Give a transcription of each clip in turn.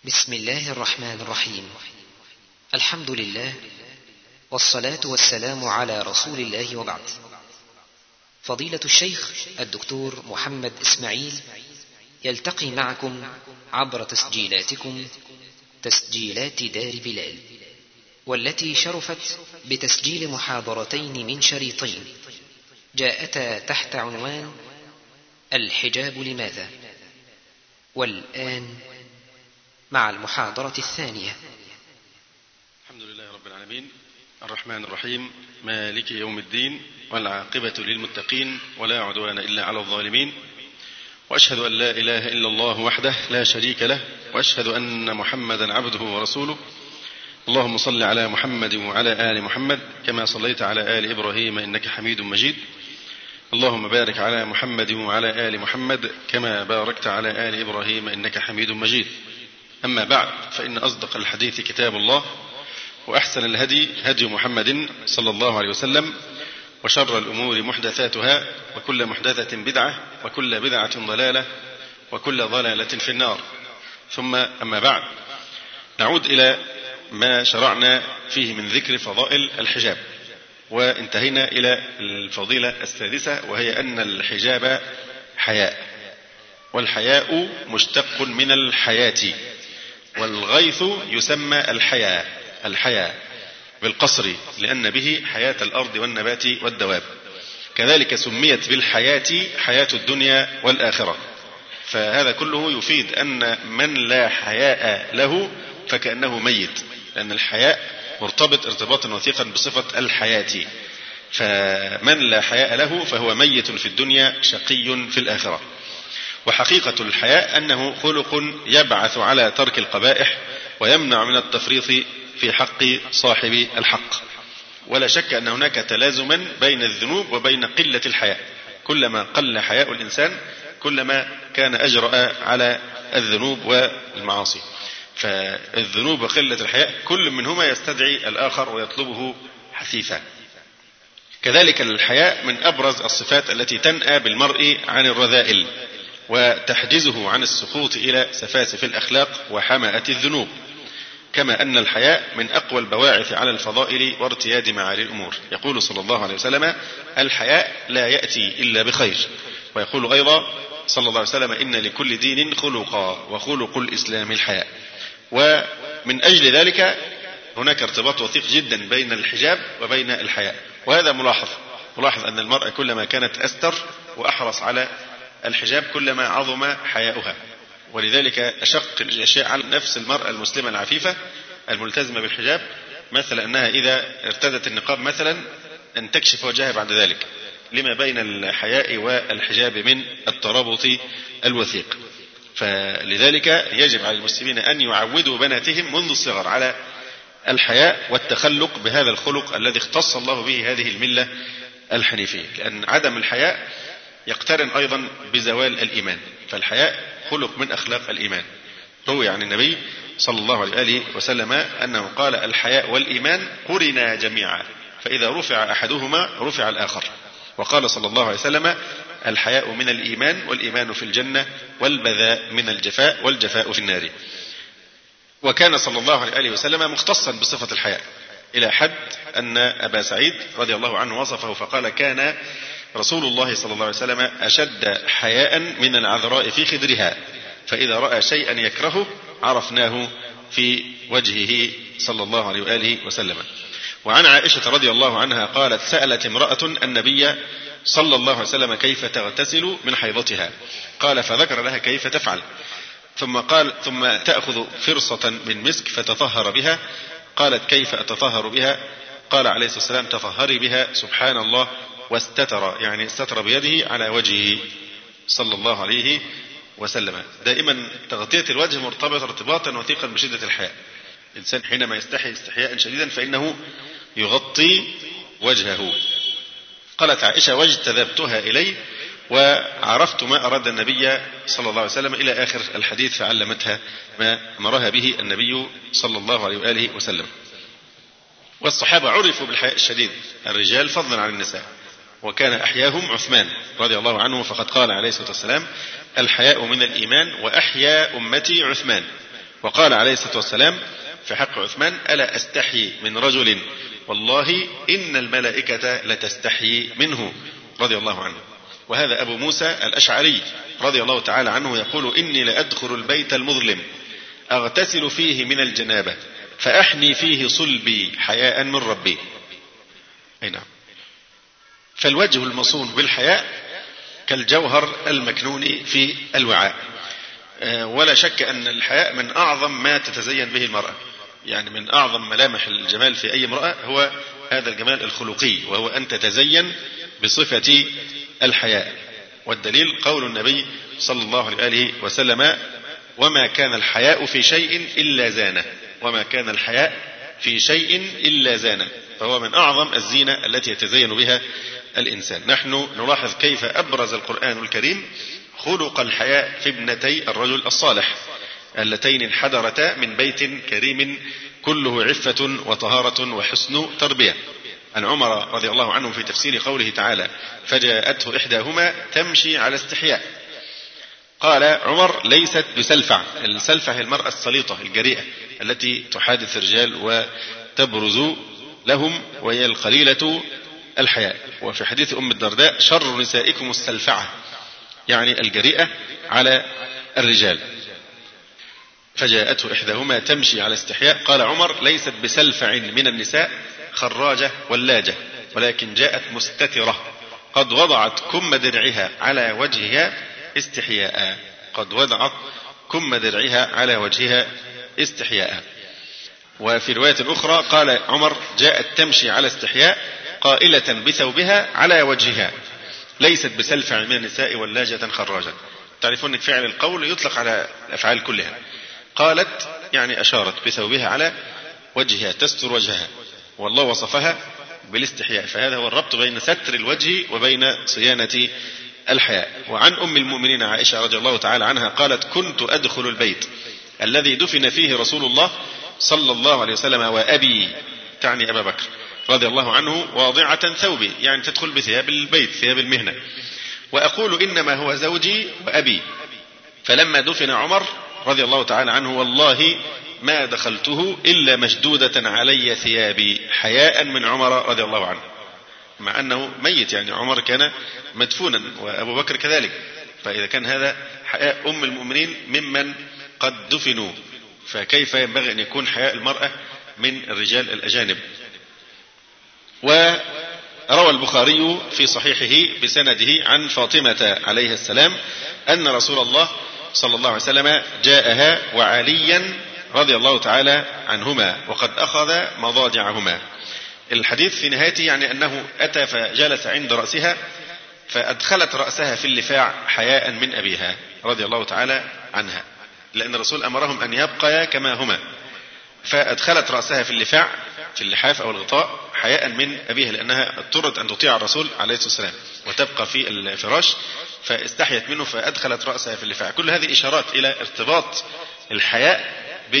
بسم الله الرحمن الرحيم. الحمد لله والصلاة والسلام على رسول الله وبعد. فضيلة الشيخ الدكتور محمد إسماعيل يلتقي معكم عبر تسجيلاتكم تسجيلات دار بلال، والتي شرفت بتسجيل محاضرتين من شريطين جاءتا تحت عنوان الحجاب لماذا. والآن مع المحاضرة الثانية. الحمد لله رب العالمين، الرحمن الرحيم، مالك يوم الدين، والعاقبة للمتقين، ولا عدوان إلا على الظالمين. وأشهد أن لا إله إلا الله وحده لا شريك له، وأشهد أن محمدا عبده ورسوله. اللهم صل على محمد وعلى آل محمد كما صليت على آل إبراهيم إنك حميد مجيد. اللهم بارك على محمد وعلى آل محمد كما باركت على آل إبراهيم إنك حميد مجيد. أما بعد، فإن أصدق الحديث كتاب الله، وأحسن الهدي هدي محمد صلى الله عليه وسلم، وشر الأمور محدثاتها، وكل محدثة بدعة، وكل بدعة ضلالة، وكل ضلالة في النار. ثم أما بعد، نعود إلى ما شرعنا فيه من ذكر فضائل الحجاب، وانتهينا إلى الفضيلة السادسة، وهي أن الحجاب حياء، والحياء مشتق من الحياة، والغيث يسمى الحياة بالقصر، لأن به حياة الأرض والنبات والدواب. كذلك سميت بالحياة حياة الدنيا والآخرة. فهذا كله يفيد أن من لا حياء له فكأنه ميت، لأن الحياء مرتبط ارتباطا وثيقا بصفة الحياة. فمن لا حياء له فهو ميت في الدنيا شقي في الآخرة. وحقيقة الحياء أنه خلق يبعث على ترك القبائح، ويمنع من التفريط في حق صاحب الحق. ولا شك أن هناك تلازما بين الذنوب وبين قلة الحياء. كلما قل حياء الإنسان كلما كان أجرأ على الذنوب والمعاصي. فالذنوب وقلة الحياء كل منهما يستدعي الآخر ويطلبه حثيثا. كذلك الحياء من أبرز الصفات التي تنأى بالمرء عن الرذائل، وتحجزه عن السقوط إلى سفاسف الأخلاق وحماءة الذنوب. كما أن الحياء من أقوى البواعث على الفضائل وارتياد معالي الأمور. يقول صلى الله عليه وسلم: الحياء لا يأتي إلا بخير. ويقول أيضا صلى الله عليه وسلم: إن لكل دين خلقا، وخلق الإسلام الحياء. ومن أجل ذلك هناك ارتباط وثيق جدا بين الحجاب وبين الحياء. وهذا ملاحظ أن المرأة كلما كانت أستر وأحرص على الحجاب كلما عظم حياؤها. ولذلك أشق الأشياء على نفس المرأة المسلمة العفيفة الملتزمة بالحجاب، مثل أنها إذا ارتدت النقاب مثلا أن تكشف وجهها بعد ذلك، لما بين الحياء والحجاب من الترابط الوثيق. فلذلك يجب على المسلمين أن يعودوا بناتهم منذ الصغر على الحياء والتخلق بهذا الخلق الذي اختص الله به هذه الملة الحنيفية، لأن عدم الحياء يقترن أيضا بزوال الإيمان. فالحياء خلق من أخلاق الإيمان. روي عن النبي صلى الله عليه وسلم أنه قال: الحياء والإيمان قرنا جميعا، فإذا رفع أحدهما رفع الآخر. وقال صلى الله عليه وسلم: الحياء من الإيمان، والإيمان في الجنة، والبذاء من الجفاء، والجفاء في النار. وكان صلى الله عليه وسلم مختصا بصفة الحياء، إلى حد أن أبا سعيد رضي الله عنه وصفه فقال: كان رسول الله صلى الله عليه وسلم أشد حياء من العذراء في خدرها، فإذا رأى شيئا يكرهه عرفناه في وجهه صلى الله عليه وآله وسلم. وعن عائشة رضي الله عنها قالت: سألت امرأة النبي صلى الله عليه وسلم كيف تغتسل من حيضتها، قال: فذكر لها كيف تفعل، ثم تأخذ فرصة من مسك فتطهر بها. قالت: كيف أتطهر بها؟ قال عليه الصلاة والسلام: تطهري بها سبحان الله، واستتر، يعني استتر بيده على وجهه صلى الله عليه وسلم. دائما تغطية الوجه مرتبط ارتباطا وثيقا بشدة الحياء. الإنسان حينما يستحي استحياء شديدا فإنه يغطي وجهه. قالت عائشة: واجتذبتها إليه وعرفت ما أراد النبي صلى الله عليه وسلم، إلى آخر الحديث، فعلمتها ما أمرها به النبي صلى الله عليه وآله وسلم. والصحابة عرفوا بالحياء الشديد، الرجال فضلا عن النساء، وكان أحياهم عثمان رضي الله عنه، فقد قال عليه الصلاة والسلام: الحياء من الإيمان، وأحيا أمتي عثمان. وقال عليه الصلاة والسلام في حق عثمان: ألا أستحي من رجل والله إن الملائكة لتستحي منه، رضي الله عنه. وهذا أبو موسى الأشعري رضي الله تعالى عنه يقول: إني لأدخل البيت المظلم أغتسل فيه من الجنابة فأحني فيه صلبي حياء من ربي. أي نعم. فالوجه المصون بالحياء كالجوهر المكنون في الوعاء، ولا شك أن الحياء من أعظم ما تتزين به المرأة، يعني من أعظم ملامح الجمال في أي امرأة هو هذا الجمال الخلقي، وهو أن تتزين بصفة الحياء. والدليل قول النبي صلى الله عليه وسلم: وما كان الحياء في شيء إلا زانه، وما كان الحياء في شيء إلا زانه، فهو من أعظم الزينة التي يتزين بها الإنسان. نحن نلاحظ كيف أبرز القرآن الكريم خلق الحياء في ابنتي الرجل الصالح اللتين انحدرتا من بيت كريم كله عفة وطهارة وحسن تربية. عن عمر رضي الله عنه في تفسير قوله تعالى: فجاءته إحداهما تمشي على استحياء، قال عمر: ليست بسلفع. السلفع هي المرأة السليطة الجريئة التي تحادث الرجال وتبرز لهم، وهي القليلة الحياء. وفي حديث أم الدرداء: شر نسائكم السلفعة، يعني الجريئة على الرجال. فجاءته إحداهما تمشي على استحياء، قال عمر: ليست بسلفع من النساء خراجة ولاجة، ولكن جاءت مستترة قد وضعت كم درعها على وجهها استحياء. قد وضعت كم درعها على وجهها استحياء. وفي رواية أخرى قال عمر: جاءت تمشي على استحياء قائلة بثوبها على وجهها، ليست بسلفع من النساء ولاجة خراجة. تعرفون أن فعل القول يطلق على الأفعال كلها. قالت يعني أشارت بثوبها على وجهها، تستر وجهها، والله وصفها بالاستحياء. فهذا هو الربط بين ستر الوجه وبين صيانة الحياء. وعن أم المؤمنين عائشة رضي الله تعالى عنها قالت: كنت أدخل البيت الذي دفن فيه رسول الله صلى الله عليه وسلم وأبي، تعني أبا بكر رضي الله عنه، واضعة ثوبي، يعني تدخل بثياب البيت، ثياب المهنة، وأقول: إنما هو زوجي وأبي. فلما دفن عمر رضي الله تعالى عنه والله ما دخلته إلا مشدودة علي ثيابي، حياء من عمر رضي الله عنه، مع أنه ميت، يعني عمر كان مدفونا وأبو بكر كذلك. فإذا كان هذا حياء أم المؤمنين ممن قد دفنوا، فكيف ينبغي أن يكون حياء المرأة من الرجال الأجانب؟ وروى البخاري في صحيحه بسنده عن فاطمة عليه السلام أن رسول الله صلى الله عليه وسلم جاءها وعليا رضي الله تعالى عنهما وقد أخذ مضاجعهما. الحديث في نهايته يعني أنه أتى فجلس عند رأسها فأدخلت رأسها في اللفاع حياء من أبيها رضي الله تعالى عنها، لأن الرسول أمرهم أن يبقيا كما هما، فأدخلت رأسها في اللفاع، في اللحاف أو الغطاء، حياء من أبيها، لأنها اضطرت أن تطيع الرسول عليه الصلاة والسلام وتبقى في الفراش، فاستحيت منه فأدخلت رأسها في اللفاع. كل هذه إشارات إلى ارتباط الحياء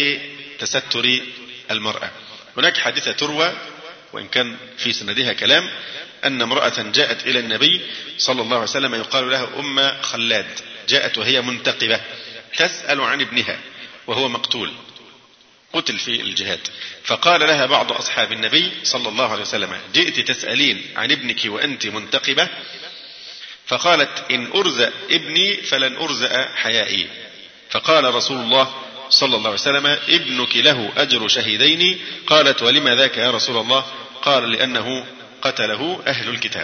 بتستر المرأة. هناك حادثة تروى وإن كان في سندها كلام، أن امرأة جاءت إلى النبي صلى الله عليه وسلم يقال لها أم خلاد، جاءت وهي منتقبة تسأل عن ابنها وهو مقتول، قتل في الجهاد، فقال لها بعض أصحاب النبي صلى الله عليه وسلم: جئت تسألين عن ابنك وأنت منتقبة؟ فقالت: إن أرزأ ابني فلن أرزأ حيائي. فقال رسول الله صلى الله عليه وسلم: ابنك له أجر شهيدين. قالت: ولما ذاك يا رسول الله؟ قال: لأنه قتله أهل الكتاب.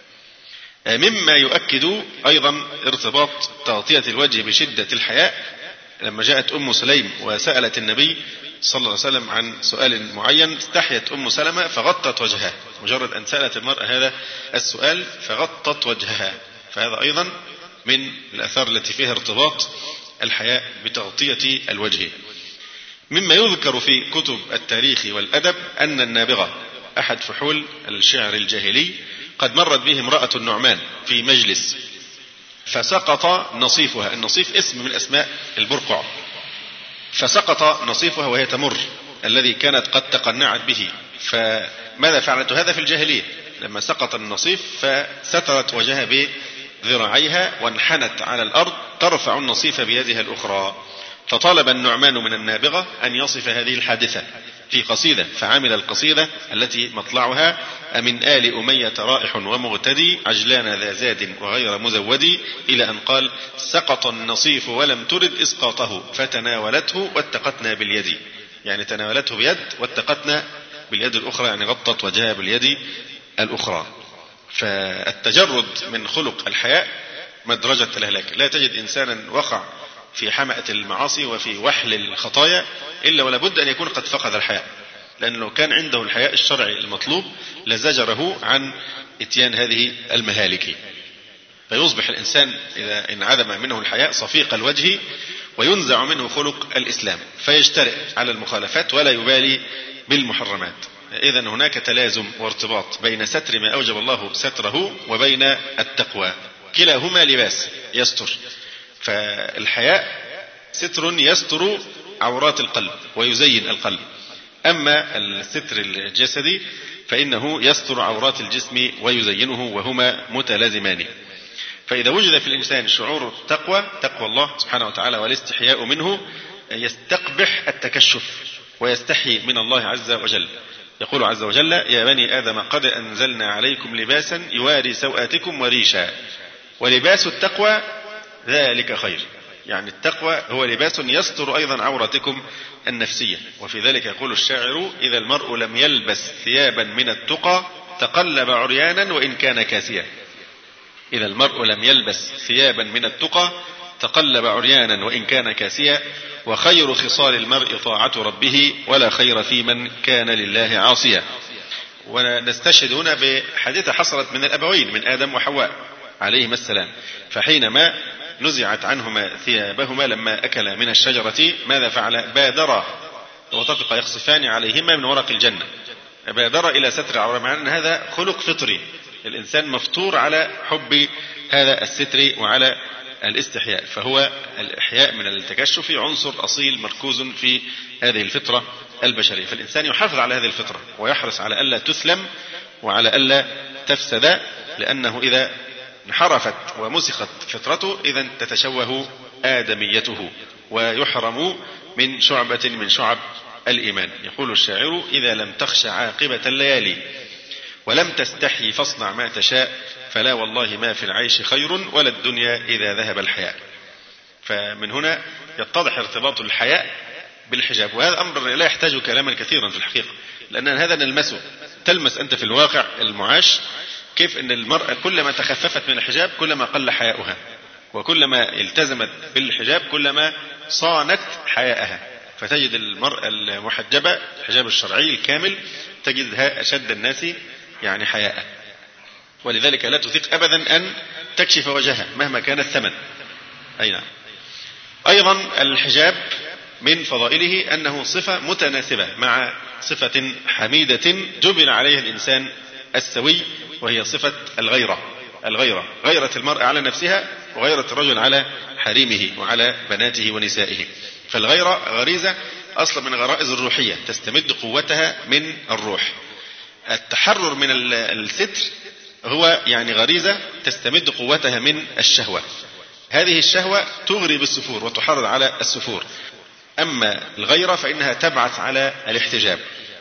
مما يؤكد أيضا ارتباط تغطية الوجه بشدة الحياء، لما جاءت أم سليم وسألت النبي صلى الله عليه وسلم عن سؤال معين، استحيت أم سلمة فغطت وجهها، مجرد أن سألت المرأة هذا السؤال فغطت وجهها. فهذا أيضا من الآثار التي فيها ارتباط الحياء بتغطية الوجه. مما يذكر في كتب التاريخ والأدب أن النابغة أحد فحول الشعر الجاهلي قد مرت به امرأة النعمان في مجلس فسقط نصيفها، النصيف اسم من أسماء البرقع، فسقط نصيفها وهي تمر الذي كانت قد تقنعت به. فماذا فعلت هذا في الجاهلية؟ لما سقط النصيف فسترت وجهها بذراعيها وانحنت على الأرض ترفع النصيف بيدها الأخرى، فطلب النعمان من النابغة أن يصف هذه الحادثة في قصيدة، فعمل القصيدة التي مطلعها: أمن آل أمية رائح ومغتدي عجلان ذا زاد وغير مزودي، إلى أن قال: سقط النصيف ولم ترد إسقاطه فتناولته واتقتنا باليد. يعني تناولته بيد واتقتنا باليد الأخرى، يعني غطت وجهها باليد الأخرى. فالتجرد من خلق الحياء مدرجة الهلاك. لا تجد إنسانا وقع في حمأة المعاصي وفي وحل الخطايا إلا ولا بد أن يكون قد فقد الحياء، لأنه لو كان عنده الحياء الشرعي المطلوب لزجره عن اتيان هذه المهالك. فيصبح الإنسان إذا انعدم منه الحياء صفيق الوجه، وينزع منه خلق الإسلام، فيجترئ على المخالفات ولا يبالي بالمحرمات. إذا هناك تلازم وارتباط بين ستر ما أوجب الله ستره وبين التقوى، كلاهما لباس يستر. فالحياء ستر يستر عورات القلب ويزين القلب، أما الستر الجسدي فإنه يستر عورات الجسم ويزينه، وهما متلازمان. فإذا وجد في الإنسان شعور التقوى، تقوى الله سبحانه وتعالى والاستحياء منه، يستقبح التكشف ويستحي من الله عز وجل. يقول عز وجل: يا بني آدم قد أنزلنا عليكم لباسا يواري سوآتكم وريشا ولباس التقوى ذلك خير. يعني التقوى هو لباس يستر أيضا عورتكم النفسية. وفي ذلك يقول الشاعر: إذا المرء لم يلبس ثيابا من التقى تقلب عريانا وإن كان كاسيا. إذا المرء لم يلبس ثيابا من التقى تقلب عريانا وإن كان كاسيا، وخير خصال المرء طاعة ربه ولا خير في من كان لله عاصيا. ونستشهد هنا بحادثة حصلت من الأبوين من آدم وحواء عليهما السلام، فحينما نزعت عنهما ثيابهما لما أكلا من الشجرة ماذا فعل؟ بادر وطفق يخصفان عليهما من ورق الجنة. بادر إلى ستر العورة، مع أن هذا خلق فطري، الإنسان مفطور على حب هذا الستر وعلى الاستحياء. فهو الإحياء من التكشف عنصر أصيل مركوز في هذه الفطرة البشرية. فالإنسان يحافظ على هذه الفطرة ويحرص على ألا تثلم وعلى ألا تفسد، لأنه إذا انحرفت ومسخت فطرته إذا تتشوه آدميته ويحرم من شعبة من شعب الإيمان. يقول الشاعر: إذا لم تخش عاقبة الليالي ولم تستحي فاصنع ما تشاء، فلا والله ما في العيش خير ولا الدنيا إذا ذهب الحياء. فمن هنا يتضح ارتباط الحياء بالحجاب، وهذا أمر لا يحتاج كلاما كثيرا في الحقيقة، لأن هذا نلمسه. تلمس أنت في الواقع المعاش كيف أن المرأة كلما تخففت من الحجاب كلما قل حياؤها، وكلما التزمت بالحجاب كلما صانت حياءها. فتجد المرأة المحجبة الحجاب الشرعي الكامل تجدها أشد الناس يعني حياء، ولذلك لا تطيق أبدا أن تكشف وجهها مهما كان الثمن. أي نعم. أيضا الحجاب من فضائله أنه صفة متناسبة مع صفة حميدة جبل عليها الإنسان السوي، وهي صفة الغيرة، غيرة المرء على نفسها وغيرة الرجل على حريمه وعلى بناته ونسائه. فالغيرة غريزة أصلا من غرائز الروحية تستمد قوتها من الروح. التحرر من الستر هو يعني غريزة تستمد قوتها من الشهوة. هذه الشهوة تغري بالسفور وتحرض على السفور، أما الغيرة فإنها تبعث على الاحتجاب.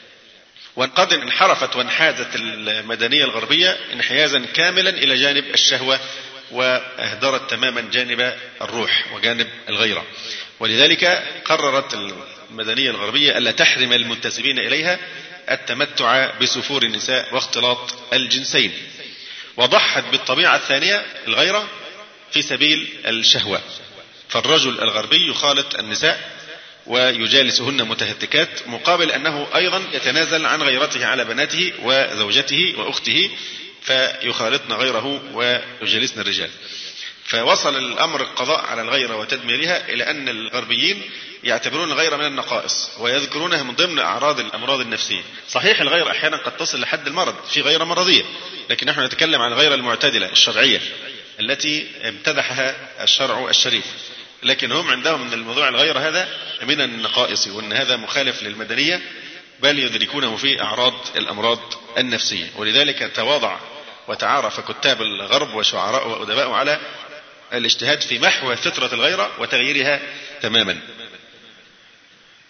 وقد انحرفت وانحازت المدنية الغربية انحيازا كاملا إلى جانب الشهوة، واهدرت تماما جانب الروح وجانب الغيرة. ولذلك قررت المدنية الغربية ألا تحرم المنتسبين إليها التمتع بسفور النساء واختلاط الجنسين، وضحت بالطبيعة الثانية الغيرة في سبيل الشهوة. فالرجل الغربي يخالط النساء ويجالسهن متهتكات، مقابل أنه أيضا يتنازل عن غيرته على بناته وزوجته وأخته، فيخالطن غيره ويجالسن الرجال. فوصل الأمر القضاء على الغيرة وتدميرها إلى أن الغربيين يعتبرون الغيرة من النقائص ويذكرونها من ضمن أعراض الأمراض النفسية. صحيح الغيرة أحيانا قد تصل لحد المرض، في غيرة مرضية، لكن نحن نتكلم عن الغيرة المعتدلة الشرعية التي امتدحها الشرع الشريف. لكن هم عندهم من الموضوع الغيرة هذا من النقائص، وأن هذا مخالف للمدنية، بل يدركونه في أعراض الأمراض النفسية. ولذلك تواضع وتعارف كتاب الغرب وشعراء وأدباء على الاجتهاد في محو فطرة الغيرة وتغييرها تماما.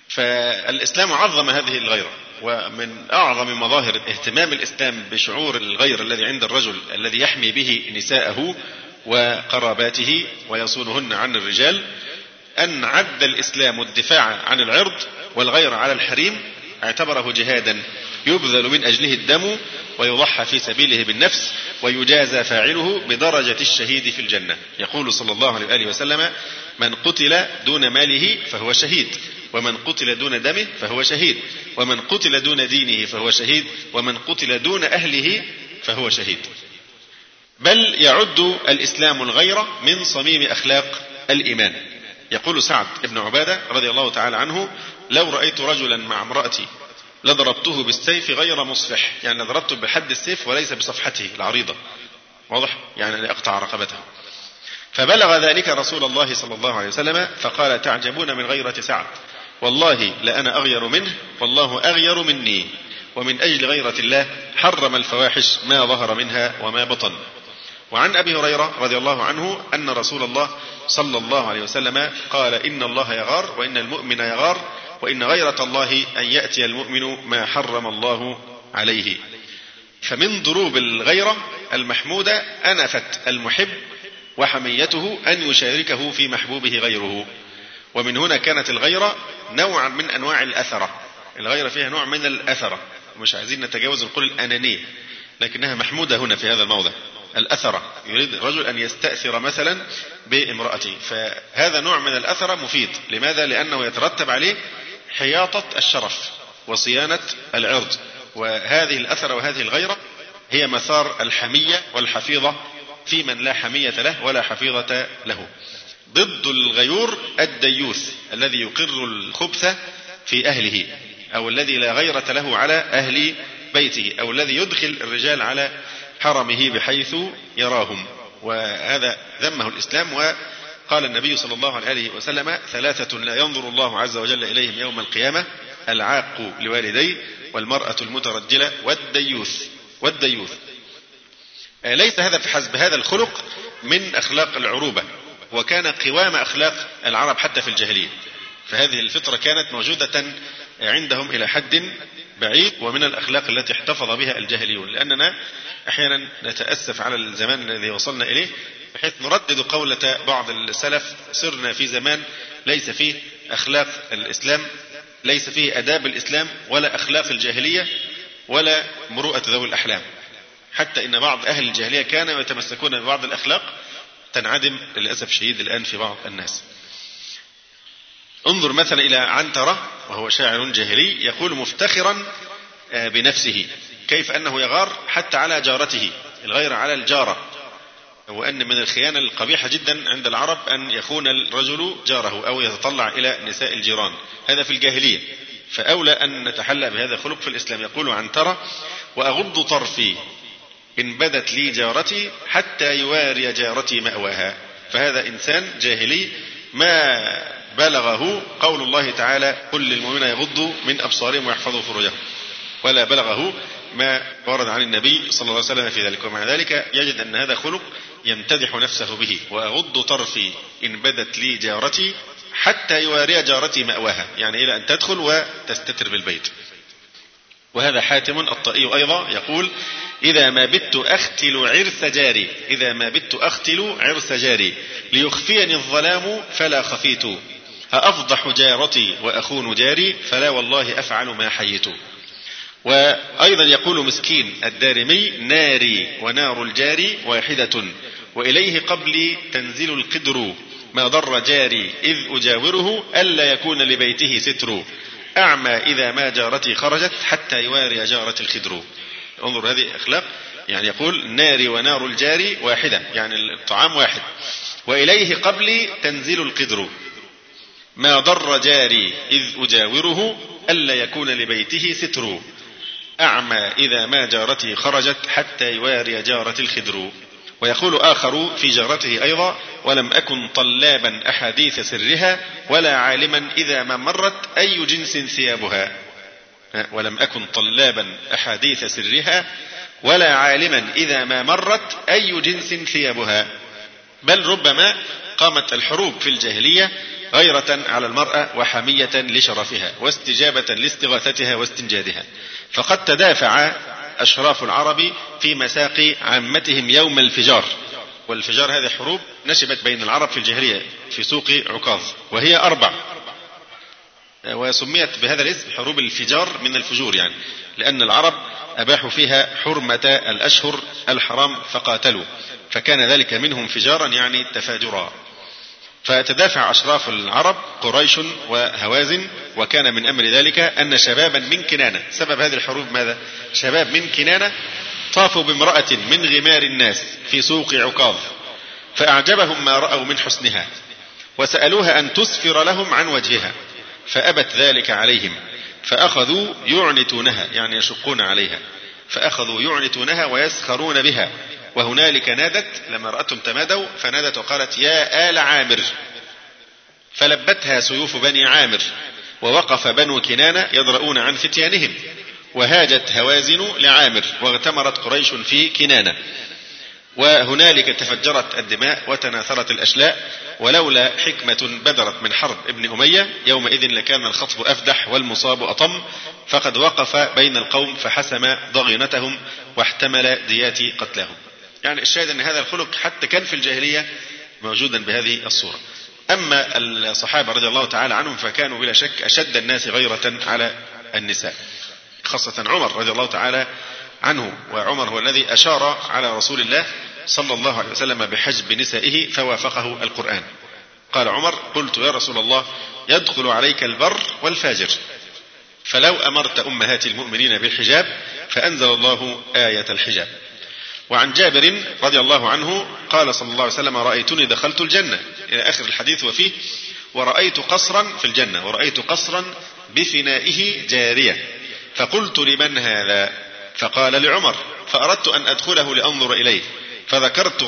فالإسلام عظم هذه الغيرة، ومن أعظم مظاهر اهتمام الإسلام بشعور الغير الذي عند الرجل الذي يحمي به نساءه وقراباته ويصونهن عن الرجال أن عد الإسلام الدفاع عن العرض والغير على الحريم اعتبره جهادا يبذل من أجله الدم ويضحى في سبيله بالنفس ويجازى فاعله بدرجة الشهيد في الجنة. يقول صلى الله عليه وآله وسلم: من قتل دون ماله فهو شهيد، ومن قتل دون دمه فهو شهيد، ومن قتل دون دينه فهو شهيد، ومن قتل دون أهله فهو شهيد. بل يعد الإسلام الغيرة من صميم أخلاق الإيمان. يقول سعد بن عبادة رضي الله تعالى عنه: لو رأيت رجلا مع امرأتي لضربته بالسيف غير مصفح، يعني ضربته بحد السيف وليس بصفحته العريضة، واضح، يعني لأقطع رقبته. فبلغ ذلك رسول الله صلى الله عليه وسلم فقال: تعجبون من غيرة سعد، والله لأنا أغير منه والله أغير مني، ومن أجل غيرة الله حرم الفواحش ما ظهر منها وما بطن. وعن أبي هريرة رضي الله عنه أن رسول الله صلى الله عليه وسلم قال: إن الله يغار وإن المؤمن يغار، وإن غيرة الله أن يأتي المؤمن ما حرم الله عليه. فمن ضروب الغيرة المحمودة أنفت المحب وحميته أن يشاركه في محبوبه غيره. ومن هنا كانت الغيرة نوعا من أنواع الأثرة. الغيرة فيها نوع من الأثرة، مش عايزين نتجاوز نقول الأنانية، لكنها محمودة هنا في هذا الموضع. الأثرة، يريد الرجل أن يستأثر مثلا بامرأته، فهذا نوع من الأثرة مفيد. لماذا؟ لأنه يترتب عليه حياطة الشرف وصيانة العرض. وهذه الأثرة وهذه الغيرة هي مثار الحمية والحفيظة في من لا حمية له ولا حفيظة له. ضد الغيور الديوث الذي يقر الخبث في أهله، أو الذي لا غيرة له على أهل بيته، أو الذي يدخل الرجال على حرمه بحيث يراهم. وهذا ذمه الإسلام. وقال النبي صلى الله عليه وسلم: ثلاثة لا ينظر الله عز وجل إليهم يوم القيامة: العاق لوالديه، والمرأة المترجلة، والديوث. ليس هذا فحسب، هذا الخلق من أخلاق العروبة، وكان قوام أخلاق العرب حتى في الجاهلية. فهذه الفطرة كانت موجودة عندهم إلى حد بعيد، ومن الأخلاق التي احتفظ بها الجاهليون. لأننا أحيانا نتأسف على الزمان الذي وصلنا إليه، بحيث نردد قولة بعض السلف: صرنا في زمان ليس فيه أخلاق الإسلام، ليس فيه أداب الإسلام، ولا أخلاق الجاهلية، ولا مروءة ذوي الأحلام. حتى إن بعض أهل الجاهلية كانوا يتمسكون ببعض الأخلاق تنعدم للأسف الشديد الآن في بعض الناس. انظر مثلا إلى عنترة وهو شاعر جاهلي يقول مفتخرا بنفسه كيف أنه يغار حتى على جارته، الغير على الجارة. وأن من الخيانة القبيحة جدا عند العرب أن يخون الرجل جاره أو يتطلع إلى نساء الجيران، هذا في الجاهلية. فأولى أن نتحلى بهذا الخلق في الإسلام. يقول عنترة: وأغض طرفي إن بدت لي جارتي حتى يواري جارتي مأواها. فهذا إنسان جاهلي ما بلغه قول الله تعالى: قل للمؤمنين يغضوا من أبصارهم ويحفظوا فروجهم، ولا بلغه ما ورد عن النبي صلى الله عليه وسلم في ذلك. ومع ذلك يجد أن هذا خلق يمتدح نفسه به: وأغض طرفي إن بدت لي جارتي حتى يواري جارتي مأواها، يعني إلى أن تدخل وتستتر بالبيت. وهذا حاتم الطائي أيضا يقول: إذا ما بت أختل عرس جاري، إذا ما بت أختل عرس جاري ليخفيني الظلام فلا خفيت، أفضح جارتي وأخون جاري فلا والله أفعل ما حييت. وأيضا يقول مسكين الدارمي: ناري ونار الجاري واحدة، وإليه قبلي تنزل القدر، ما ضر جاري إذ أجاوره ألا يكون لبيته ستر، أعمى إذا ما جارتي خرجت حتى يواري جارة الخدر. انظر هذه أخلاق. يعني يقول: ناري ونار الجاري واحدة، يعني الطعام واحد، وإليه قبلي تنزل القدر، ما ضر جاري إذ أجاوره ألا يكون لبيته ستر، أعمى إذا ما جارتي خرجت حتى يواري جارة الخدر. ويقول آخر في جارته أيضا: ولم أكن طلابا أحاديث سرها ولا عالما إذا ما مرت أي جنس ثيابها. ولم أكن طلابا أحاديث سرها ولا عالما إذا ما مرت أي جنس ثيابها، بل ربما قامت الحروب في الجاهلية غيرة على المرأة وحمية لشرفها واستجابة لاستغاثتها واستنجادها. فقد تدافع أشراف العرب في مساق عامتهم يوم الفجار، والفجار هذه حروب نشبت بين العرب في الجاهلية في سوق عكاظ، وهي 4، وسميت بهذا الاسم حروب الفجار من الفجور، يعني لأن العرب أباحوا فيها حرمة الأشهر الحرام فقاتلوا، فكان ذلك منهم فجارا يعني تفاجرا. فتدافع أشراف العرب قريش وهوازن، وكان من أمر ذلك أن شبابا من كنانة، سبب هذه الحروب ماذا؟ شباب من كنانة طافوا بامرأة من غمار الناس في سوق عكاظ، فأعجبهم ما رأوا من حسنها، وسألوها أن تسفر لهم عن وجهها، فأبت ذلك عليهم، فأخذوا يعنتونها يعني يشقون عليها، فأخذوا يعنتونها ويسخرون بها. وهنالك نادت لما رأتهم تمادوا فنادت وقالت: يا آل عامر، فلبتها سيوف بني عامر، ووقف بنو كنانة يضرؤون عن فتيانهم، وهاجت هوازن لعامر، واغتمرت قريش في كنانة، وهنالك تفجرت الدماء وتناثرت الأشلاء، ولولا حكمة بدرت من حرب ابن أمية يومئذ لكان الخطب أفدح والمصاب أطم، فقد وقف بين القوم فحسم ضغينتهم واحتمل ديات قتلهم. يعني الشاهد أن هذا الخلق حتى كان في الجاهلية موجودا بهذه الصورة. أما الصحابة رضي الله تعالى عنهم فكانوا بلا شك أشد الناس غيرة على النساء، خاصة عمر رضي الله تعالى عنه، وعمر هو الذي أشار على رسول الله صلى الله عليه وسلم بحجب نسائه فوافقه القرآن. قال عمر: قلت يا رسول الله يدخل عليك البر والفاجر، فلو أمرت أمهات المؤمنين بالحجاب، فأنزل الله آية الحجاب. وعن جابر رضي الله عنه قال صلى الله عليه وسلم: رأيتني دخلت الجنة، إلى آخر الحديث، وفيه: ورأيت قصرا في الجنة، ورأيت قصرا بفنائه جارية، فقلت لمن هذا؟ فقال لعمر، فأردت أن أدخله لأنظر إليه، فذكرت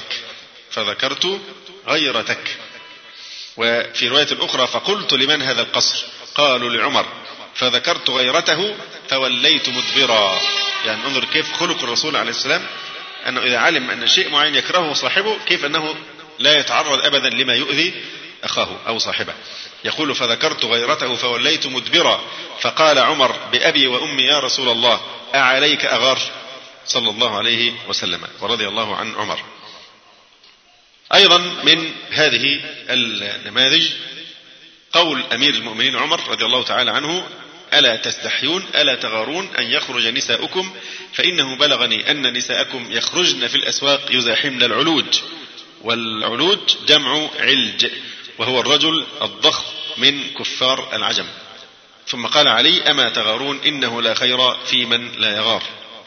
غيرتك. وفي رواية أخرى: فقلت لمن هذا القصر؟ قالوا لعمر، فذكرت غيرته فوليت مدبرا. يعني انظر كيف خلق الرسول عليه السلام، أنه إذا علم أن شيء معين يكرهه صاحبه كيف أنه لا يتعرض أبدا لما يؤذي أخاه أو صاحبه. يقول: فذكرت غيرته فوليت مدبرا، فقال عمر: بأبي وأمي يا رسول الله أعليك أغار؟ صلى الله عليه وسلم، ورضي الله عن عمر. أيضا من هذه النماذج قول أمير المؤمنين عمر رضي الله تعالى عنه: ألا تستحيون ألا تغارون أن يخرج نساؤكم، فإنه بلغني أن نساءكم يخرجن في الأسواق يزاحمن العلوج، والعلوج جمع علج، وهو الرجل الضخم من كفار العجم. ثم قال علي: أما تغارون إنه لا خير في من لا يغار.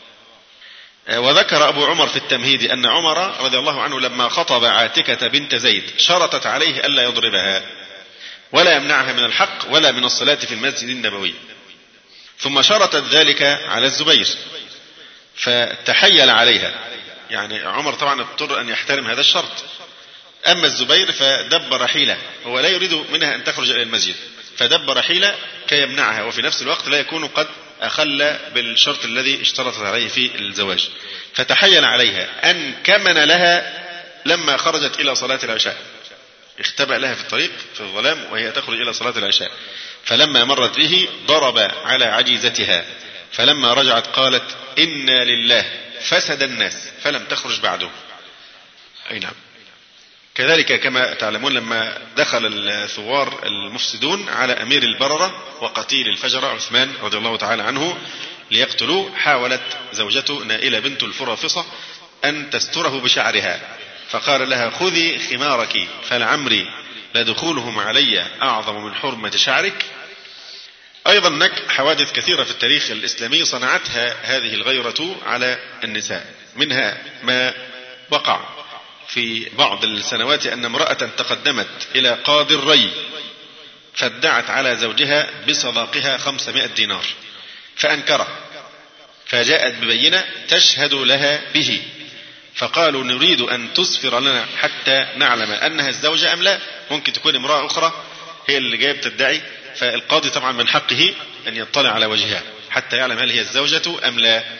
وذكر أبو عمر في التمهيد أن عمر رضي الله عنه لما خطب عاتكة بنت زيد شرطت عليه ألا يضربها ولا يمنعها من الحق ولا من الصلاة في المسجد النبوي، ثم شرطت ذلك على الزبير فتحيل عليها. يعني عمر طبعا اضطر أن يحترم هذا الشرط. أما الزبير فدبر حيلة، هو لا يريد منها أن تخرج إلى المسجد، فدبر حيلة كي يمنعها، وفي نفس الوقت لا يكون قد أخل بالشرط الذي اشترطت عليه في الزواج. فتحيل عليها أن كمن لها لما خرجت إلى صلاة العشاء، اختبأ لها في الطريق في الظلام وهي تخرج إلى صلاة العشاء، فلما مرت به ضرب على عجيزتها، فلما رجعت قالت: إنا لله، فسد الناس فلم تخرج بعده. أي نعم. كذلك كما تعلمون لما دخل الثوار المفسدون على أمير البررة وقتيل الفجر عثمان رضي الله تعالى عنه ليقتلوه، حاولت زوجته نائلة بنت الفرافصة أن تستره بشعرها، فقال لها: خذي خمارك فلعمري لدخولهم علي أعظم من حرمة شعرك. أيضا هناك حوادث كثيرة في التاريخ الإسلامي صنعتها هذه الغيرة على النساء، منها ما وقع في بعض السنوات أن امرأة تقدمت إلى قاضي الري فادعت على زوجها بصداقها 500 دينار فأنكره، فجاءت ببينة تشهد لها به، فقالوا: نريد أن تسفر لنا حتى نعلم أنها الزوجة أم لا، ممكن تكون امرأة أخرى هي اللي جاية تدعي. فالقاضي طبعا من حقه أن يطلع على وجهها حتى يعلم هل هي الزوجة أم لا.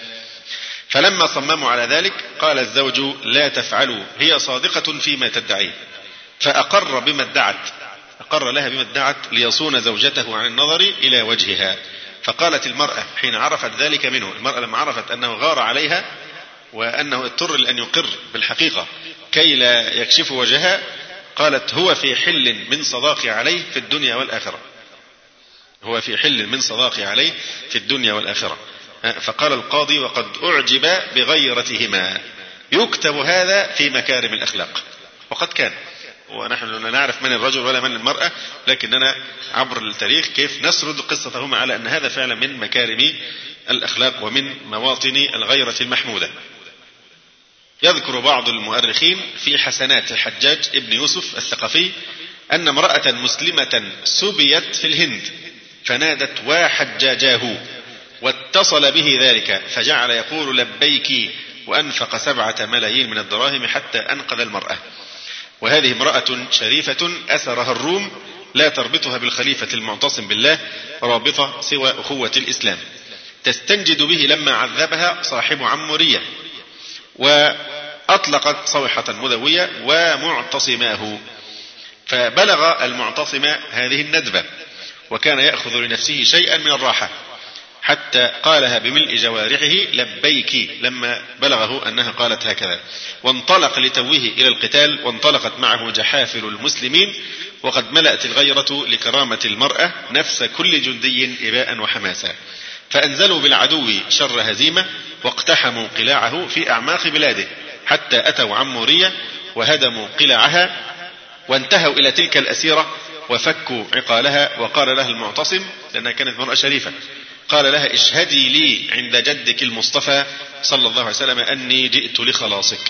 فلما صمموا على ذلك قال الزوج: لا تفعلوا، هي صادقة فيما تدعي. فأقر بما ادعت، أقر لها بما ادعت ليصون زوجته عن النظر إلى وجهها. فقالت المرأة حين عرفت ذلك منه، المرأة لما عرفت أنه غار عليها وأنه اضطر لأن يقر بالحقيقة كي لا يكشف وجهها، قالت هو في حل من صداقي عليه في الدنيا والآخرة، هو في حل من صداقي عليه في الدنيا والآخرة. فقال القاضي وقد أعجب بغيرتهما، يكتب هذا في مكارم الأخلاق. وقد كان، ونحن لا نعرف من الرجل ولا من المرأة، لكننا عبر التاريخ كيف نسرد قصتهما على أن هذا فعلا من مكارم الأخلاق ومن مواطن الغيرة المحمودة. يذكر بعض المؤرخين في حسنات الحجاج ابن يوسف الثقفي أن امرأة مسلمة سبيت في الهند فنادت وحجاجاه، واتصل به ذلك فجعل يقول لبيك، وأنفق 7 ملايين من الدراهم حتى أنقذ المرأة. وهذه امرأة شريفة أسرها الروم، لا تربطها بالخليفة المعتصم بالله رابطة سوى أخوة الإسلام، تستنجد به لما عذبها صاحب عمورية، وأطلقت صوحة مدوية ومعتصماه، فبلغ المعتصم هذه الندبة وكان يأخذ لنفسه شيئا من الراحة حتى قالها بملء جوارحه لبيك لما بلغه أنها قالت هكذا، وانطلق لتوه إلى القتال، وانطلقت معه جحافل المسلمين، وقد ملأت الغيرة لكرامة المرأة نفس كل جندي إباء وحماسا، فأنزلوا بالعدو شر هزيمة واقتحموا قلاعه في أعماق بلاده حتى أتوا عمورية وهدموا قلاعها، وانتهوا إلى تلك الأسيرة وفكوا عقالها. وقال لها المعتصم لأنها كانت مرأة شريفة، قال لها اشهدي لي عند جدك المصطفى صلى الله عليه وسلم أني جئت لخلاصك.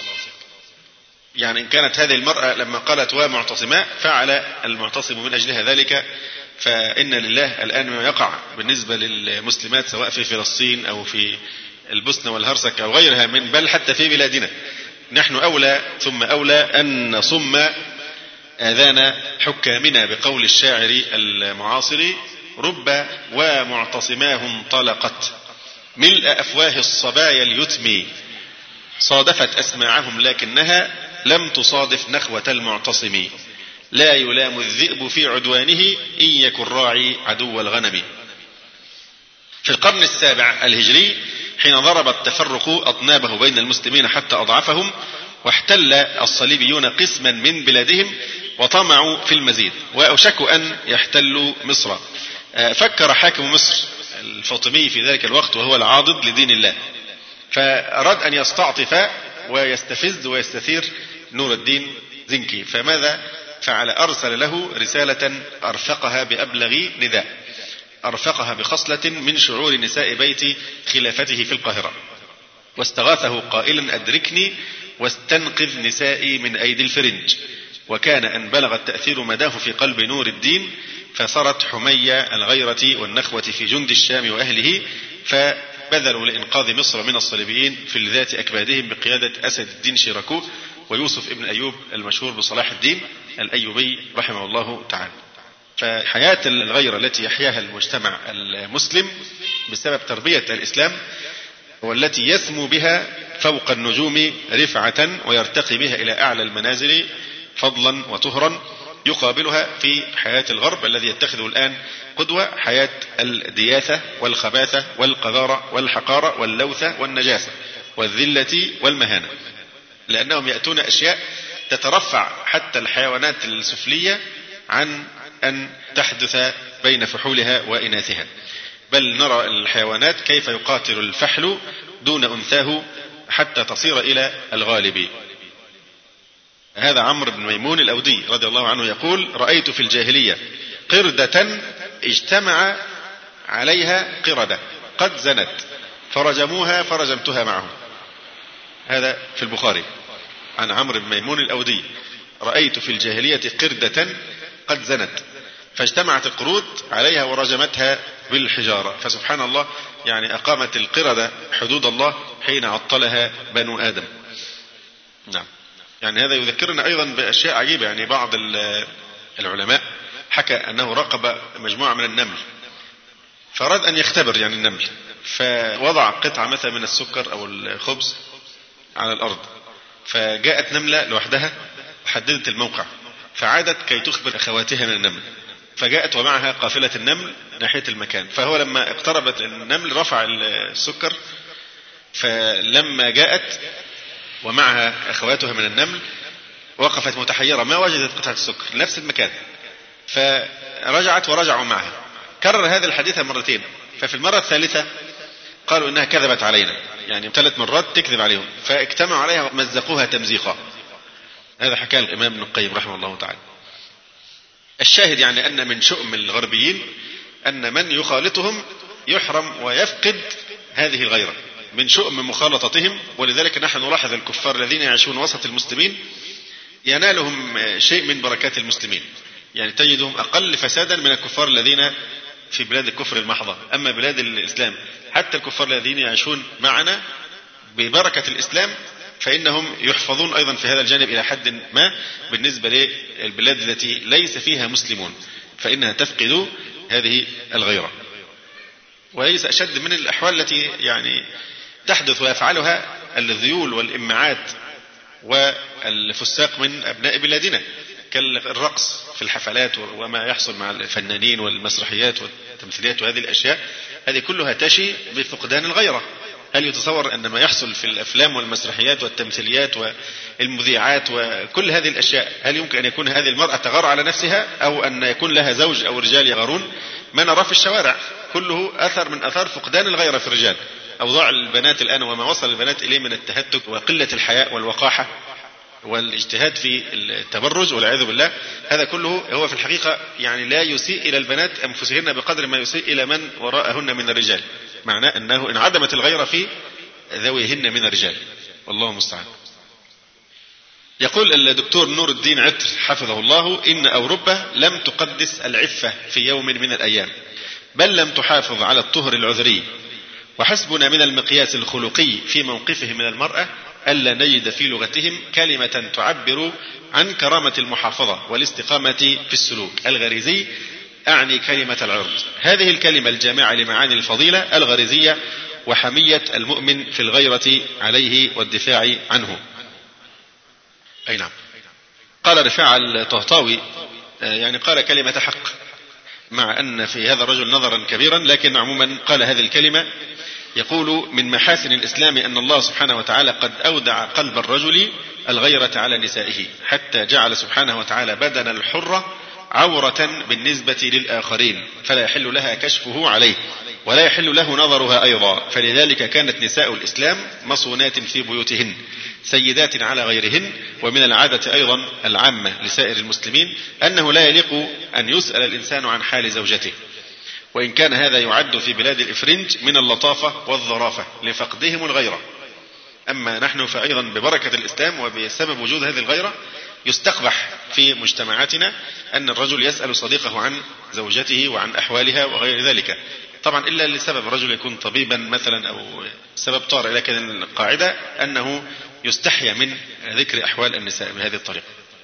يعني إن كانت هذه المرأة لما قالت ومعتصماء فعل المعتصم من أجلها ذلك، فإن لله الآن ما يقع بالنسبة للمسلمات سواء في فلسطين أو في البوسنة والهرسك أو غيرها من، بل حتى في بلادنا نحن أولى ثم أولى أن نصم آذان حكامنا بقول الشاعر المعاصر رب ومعتصماه انطلقت ملء أفواه الصبايا اليتم، صادفت أسماعهم لكنها لم تصادف نخوة المعتصم، لا يلام الذئب في عدوانه إن يكن راعي عدو الغنم. في القرن 7 الهجري حين ضرب التفرق أطنابه بين المسلمين حتى أضعفهم، واحتل الصليبيون قسما من بلادهم وطمعوا في المزيد وأوشكوا أن يحتلوا مصر، فكر حاكم مصر الفاطمي في ذلك الوقت وهو العاضد لدين الله، فأراد أن يستعطف ويستفز ويستثير نور الدين زنكي، فماذا فعل؟ أرسل له رسالة أرفقها بأبلغ نداء، أرفقها بخصلة من شعور نساء بيت خلافته في القاهرة، واستغاثه قائلا أدركني واستنقذ نسائي من أيدي الفرنج. وكان أن بلغ التأثير مداه في قلب نور الدين، فصارت حمية الغيرة والنخوة في جند الشام وأهله، فبذلوا لإنقاذ مصر من الصليبيين في الذات أكبادهم بقيادة أسد الدين شيراكو ويوسف ابن أيوب المشهور بصلاح الدين الأيوبي رحمه الله تعالى. فحياة الغيرة التي يحياها المجتمع المسلم بسبب تربية الإسلام والتي يسمو بها فوق النجوم رفعة ويرتقي بها إلى أعلى المنازل فضلا وطهرا، يقابلها في حياة الغرب الذي يتخذه الآن قدوة حياة الدياثة والخباثة والقذارة والحقارة واللوثة والنجاسة والذلة والمهانة، لأنهم يأتون أشياء تترفع حتى الحيوانات السفلية عن أن تحدث بين فحولها وإناثها، بل نرى الحيوانات كيف يقاتل الفحل دون أنثاه حتى تصير إلى الغالب. هذا عمرو بن ميمون الأودي رضي الله عنه يقول رأيت في الجاهلية قردة اجتمع عليها قردة قد زنت فرجموها فرجمتها معهم. هذا في البخاري عن عمرو بن ميمون الأودي، رأيت في الجاهلية قردة قد زنت فاجتمعت القرود عليها ورجمتها بالحجارة. فسبحان الله، يعني أقامت القردة حدود الله حين عطلها بنو آدم. نعم، يعني هذا يذكرنا أيضا بأشياء عجيبة. يعني بعض العلماء حكى أنه راقب مجموعة من النمل فأراد أن يختبر يعني النمل، فوضع قطعة مثلا من السكر أو الخبز على الأرض، فجاءت نملة لوحدها حددت الموقع فعادت كي تخبر أخواتها من النمل، فجاءت ومعها قافلة النمل ناحية المكان، فهو لما اقتربت النمل رفع السكر، فلما جاءت ومعها أخواتها من النمل وقفت متحيرة ما وجدت قطعة السكر نفس المكان، فرجعت ورجعوا معها. كرر هذا الحديث مرتين، ففي المرة الثالثة قالوا إنها كذبت علينا، يعني 3 مرات تكذب عليهم، فاجتمعوا عليها ومزقوها تمزيقا. هذا حكى الإمام ابن القيم رحمه الله تعالى. الشاهد يعني أن من شؤم الغربيين أن من يخالطهم يحرم ويفقد هذه الغيرة، من شؤم مخالطتهم. ولذلك نحن نلاحظ الكفار الذين يعيشون وسط المسلمين ينالهم شيء من بركات المسلمين، يعني تجدهم أقل فسادا من الكفار الذين في بلاد الكفر المحضة. أما بلاد الإسلام حتى الكفار الذين يعيشون معنا ببركة الإسلام فإنهم يحفظون أيضا في هذا الجانب إلى حد ما بالنسبة للبلاد التي ليس فيها مسلمون، فإنها تفقد هذه الغيرة. وليس أشد من الأحوال التي يعني تحدث ويفعلها الذيول والإمعات والفساق من أبناء بلادنا، كالرقص في الحفلات وما يحصل مع الفنانين والمسرحيات والتمثيليات، وهذه الأشياء هذه كلها تشي بفقدان الغيرة. هل يتصور أن ما يحصل في الأفلام والمسرحيات والتمثيليات والمذيعات وكل هذه الأشياء هل يمكن أن يكون هذه المرأة تغار على نفسها أو أن يكون لها زوج أو رجال يغارون؟ ما نراه في الشوارع كله أثر من أثار فقدان الغيرة في الرجال. أوضاع البنات الآن وما وصل البنات إليه من التهتك وقلة الحياء والوقاحة والاجتهاد في التبرج والعياذ بالله، هذا كله هو في الحقيقة يعني لا يسيء إلى البنات أنفسهن بقدر ما يسيء إلى من وراءهن من الرجال، معناه أنه انعدمت الغيرة في ذويهن من الرجال، والله المستعان. يقول الدكتور نور الدين عطر حفظه الله: إن أوروبا لم تقدس العفة في يوم من الأيام، بل لم تحافظ على الطهر العذري، وحسبنا من المقياس الخلقي في موقفه من المرأة ألا نجد في لغتهم كلمة تعبر عن كرامة المحافظة والاستقامة في السلوك الغريزي، أعني كلمة العرض. هذه الكلمة الجامعة لمعاني الفضيلة الغريزية وحمية المؤمن في الغيرة عليه والدفاع عنه. أي نعم. قال رفاعة الطهطاوي يعني قال كلمة حق، مع أن في هذا الرجل نظرا كبيرا، لكن عموما قال هذه الكلمة. يقول: من محاسن الإسلام أن الله سبحانه وتعالى قد أودع قلب الرجل الغيرة على نسائه، حتى جعل سبحانه وتعالى بدن الحرة عورة بالنسبة للآخرين، فلا يحل لها كشفه عليه ولا يحل له نظرها أيضا. فلذلك كانت نساء الإسلام مصونات في بيوتهن سيدات على غيرهن. ومن العادة أيضا العامة لسائر المسلمين أنه لا يليق أن يسأل الإنسان عن حال زوجته، وإن كان هذا يعد في بلاد الإفرنج من اللطافة والظرافة لفقدهم الغيرة. أما نحن فأيضا ببركة الإسلام وبسبب وجود هذه الغيرة يستقبح في مجتمعاتنا أن الرجل يسأل صديقه عن زوجته وعن أحوالها وغير ذلك، طبعا إلا لسبب رجل يكون طبيبا مثلا أو سبب طارئ، لكن القاعدة أنه يستحيا من ذكر أحوال النساء بهذه الطريقة.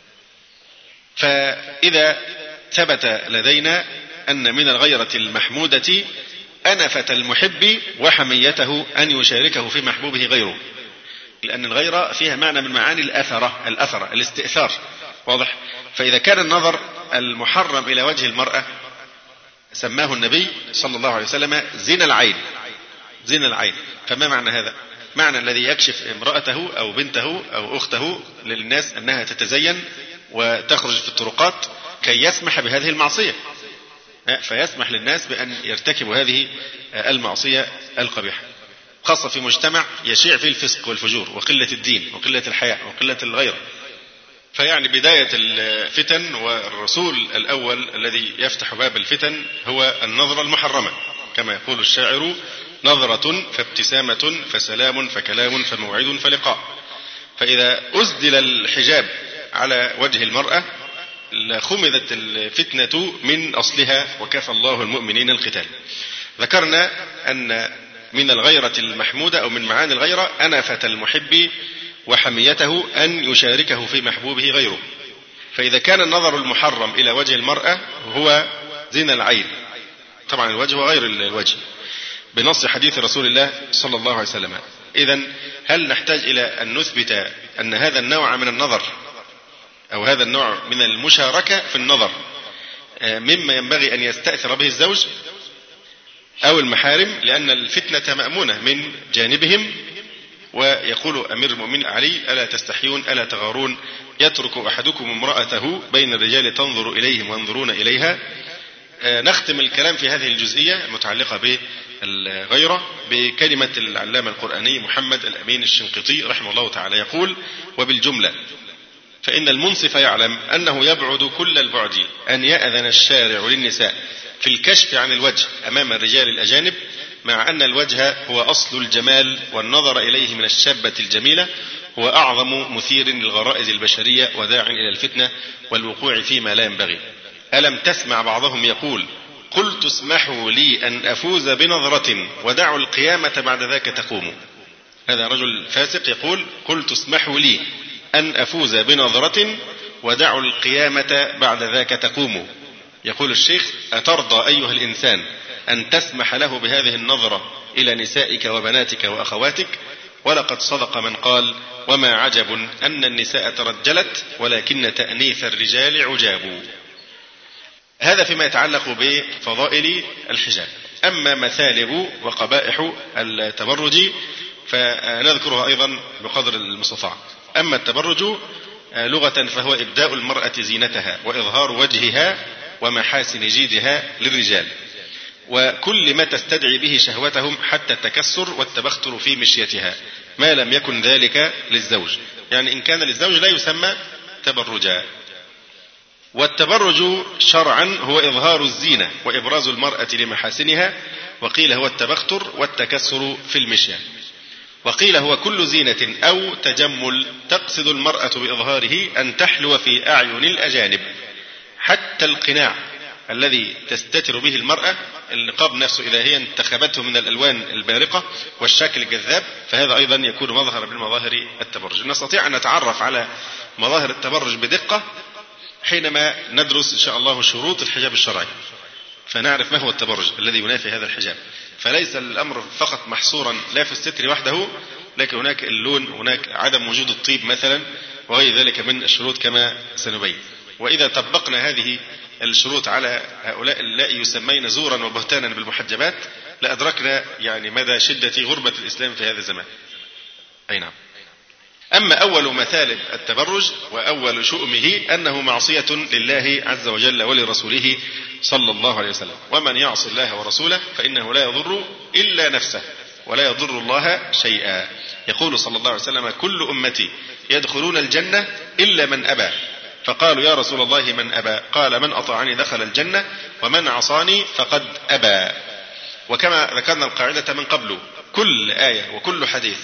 فإذا ثبت لدينا أن من الغيرة المحمودة أنفة المحب وحميته أن يشاركه في محبوبه غيره، لأن الغيرة فيها معنى من معاني الأثرة الاستئثار، واضح؟ فإذا كان النظر المحرم إلى وجه المرأة سماه النبي صلى الله عليه وسلم زنا العين، زنا العين، فما معنى هذا؟ معنى الذي يكشف امرأته أو بنته أو أخته للناس أنها تتزين وتخرج في الطرقات كي يسمح بهذه المعصية، فيسمح للناس بأن يرتكبوا هذه المعصية القبيحة، خاصة في مجتمع يشيع فيه الفسق والفجور وقلة الدين وقلة الحياء وقلة الغيرة. فيعني بداية الفتن والرسول الأول الذي يفتح باب الفتن هو النظرة المحرمة، كما يقول الشاعر: نظرة فابتسامة فسلام فكلام فموعد فلقاء. فإذا أسدل الحجاب على وجه المرأة لخمدت الفتنة من أصلها وكفى الله المؤمنين القتال. ذكرنا أن من الغيرة المحمودة أو من معاني الغيرة أنفة المحب وحميته أن يشاركه في محبوبه غيره. فإذا كان النظر المحرم إلى وجه المرأة هو زنا العين، طبعا الوجه وغير الوجه بنص حديث رسول الله صلى الله عليه وسلم، إذن هل نحتاج إلى أن نثبت أن هذا النوع من النظر أو هذا النوع من المشاركة في النظر مما ينبغي أن يستأثر به الزوج أو المحارم، لأن الفتنة مأمونة من جانبهم. ويقول أمير المؤمنين علي: ألا تستحيون ألا تغارون يترك أحدكم امرأته بين الرجال تنظر إليهم وينظرون إليها. نختم الكلام في هذه الجزئية المتعلقة بالغيرة بكلمة العلامة القرآني محمد الأمين الشنقيطي رحمه الله تعالى، يقول: وبالجملة فإن المنصف يعلم أنه يبعد كل البعد أن يأذن الشارع للنساء في الكشف عن الوجه أمام الرجال الأجانب، مع أن الوجه هو أصل الجمال، والنظر إليه من الشابة الجميلة هو أعظم مثير للغرائز البشرية وداع إلى الفتنة والوقوع فيما لا ينبغي. ألم تسمع بعضهم يقول: قلت اسمحوا لي أن أفوز بنظرة ودعوا القيامة بعد ذاك تقوم. هذا رجل فاسق يقول: قلت اسمحوا لي أن أفوز بنظرة ودعوا القيامة بعد ذاك تقوم. يقول الشيخ: أترضى أيها الإنسان أن تسمح له بهذه النظرة إلى نسائك وبناتك وأخواتك؟ ولقد صدق من قال: وما عجب أن النساء ترجلت ولكن تأنيث الرجال عجاب. هذا فيما يتعلق بفضائل الحجاب. أما مثالب وقبائح التبرج فنذكرها أيضا بقدر المستطاع. أما التبرج لغة فهو إبداء المرأة زينتها وإظهار وجهها ومحاسن جيدها للرجال، وكل ما تستدعي به شهوتهم حتى التكسر والتبختر في مشيتها، ما لم يكن ذلك للزوج. يعني إن كان للزوج لا يسمى تبرجا. والتبرج شرعا هو إظهار الزينة وإبراز المرأة لمحاسنها، وقيل هو التبختر والتكسر في المشية، وقيل هو كل زينة أو تجمل تقصد المرأة بإظهاره أن تحلو في أعين الأجانب، حتى القناع الذي تستتر به المرأة، النقاب نفسه إذا هي انتخبته من الألوان البارقة والشكل الجذاب، فهذا أيضا يكون مظهر من مظاهر التبرج. نستطيع أن نتعرف على مظاهر التبرج بدقة حينما ندرس إن شاء الله شروط الحجاب الشرعي، فنعرف ما هو التبرج الذي ينافي هذا الحجاب. فليس الأمر فقط محصورا لا في الستر وحده، لكن هناك اللون، هناك عدم وجود الطيب مثلا، وغير ذلك من الشروط كما سنبين. وإذا طبقنا هذه الشروط على هؤلاء اللائي يسمين زورا وبهتانا بالمحجبات لأدركنا يعني مدى شدة غربة الإسلام في هذا الزمان. أي نعم. أما أول مثالب التبرج وأول شؤمه أنه معصية لله عز وجل ولرسوله صلى الله عليه وسلم، ومن يعص الله ورسوله فإنه لا يضر إلا نفسه ولا يضر الله شيئا. يقول صلى الله عليه وسلم: كل أمتي يدخلون الجنة إلا من أبى. فقالوا: يا رسول الله من أبى؟ قال: من أطاعني دخل الجنة ومن عصاني فقد أبى. وكما ذكرنا القاعدة من قبل، كل آية وكل حديث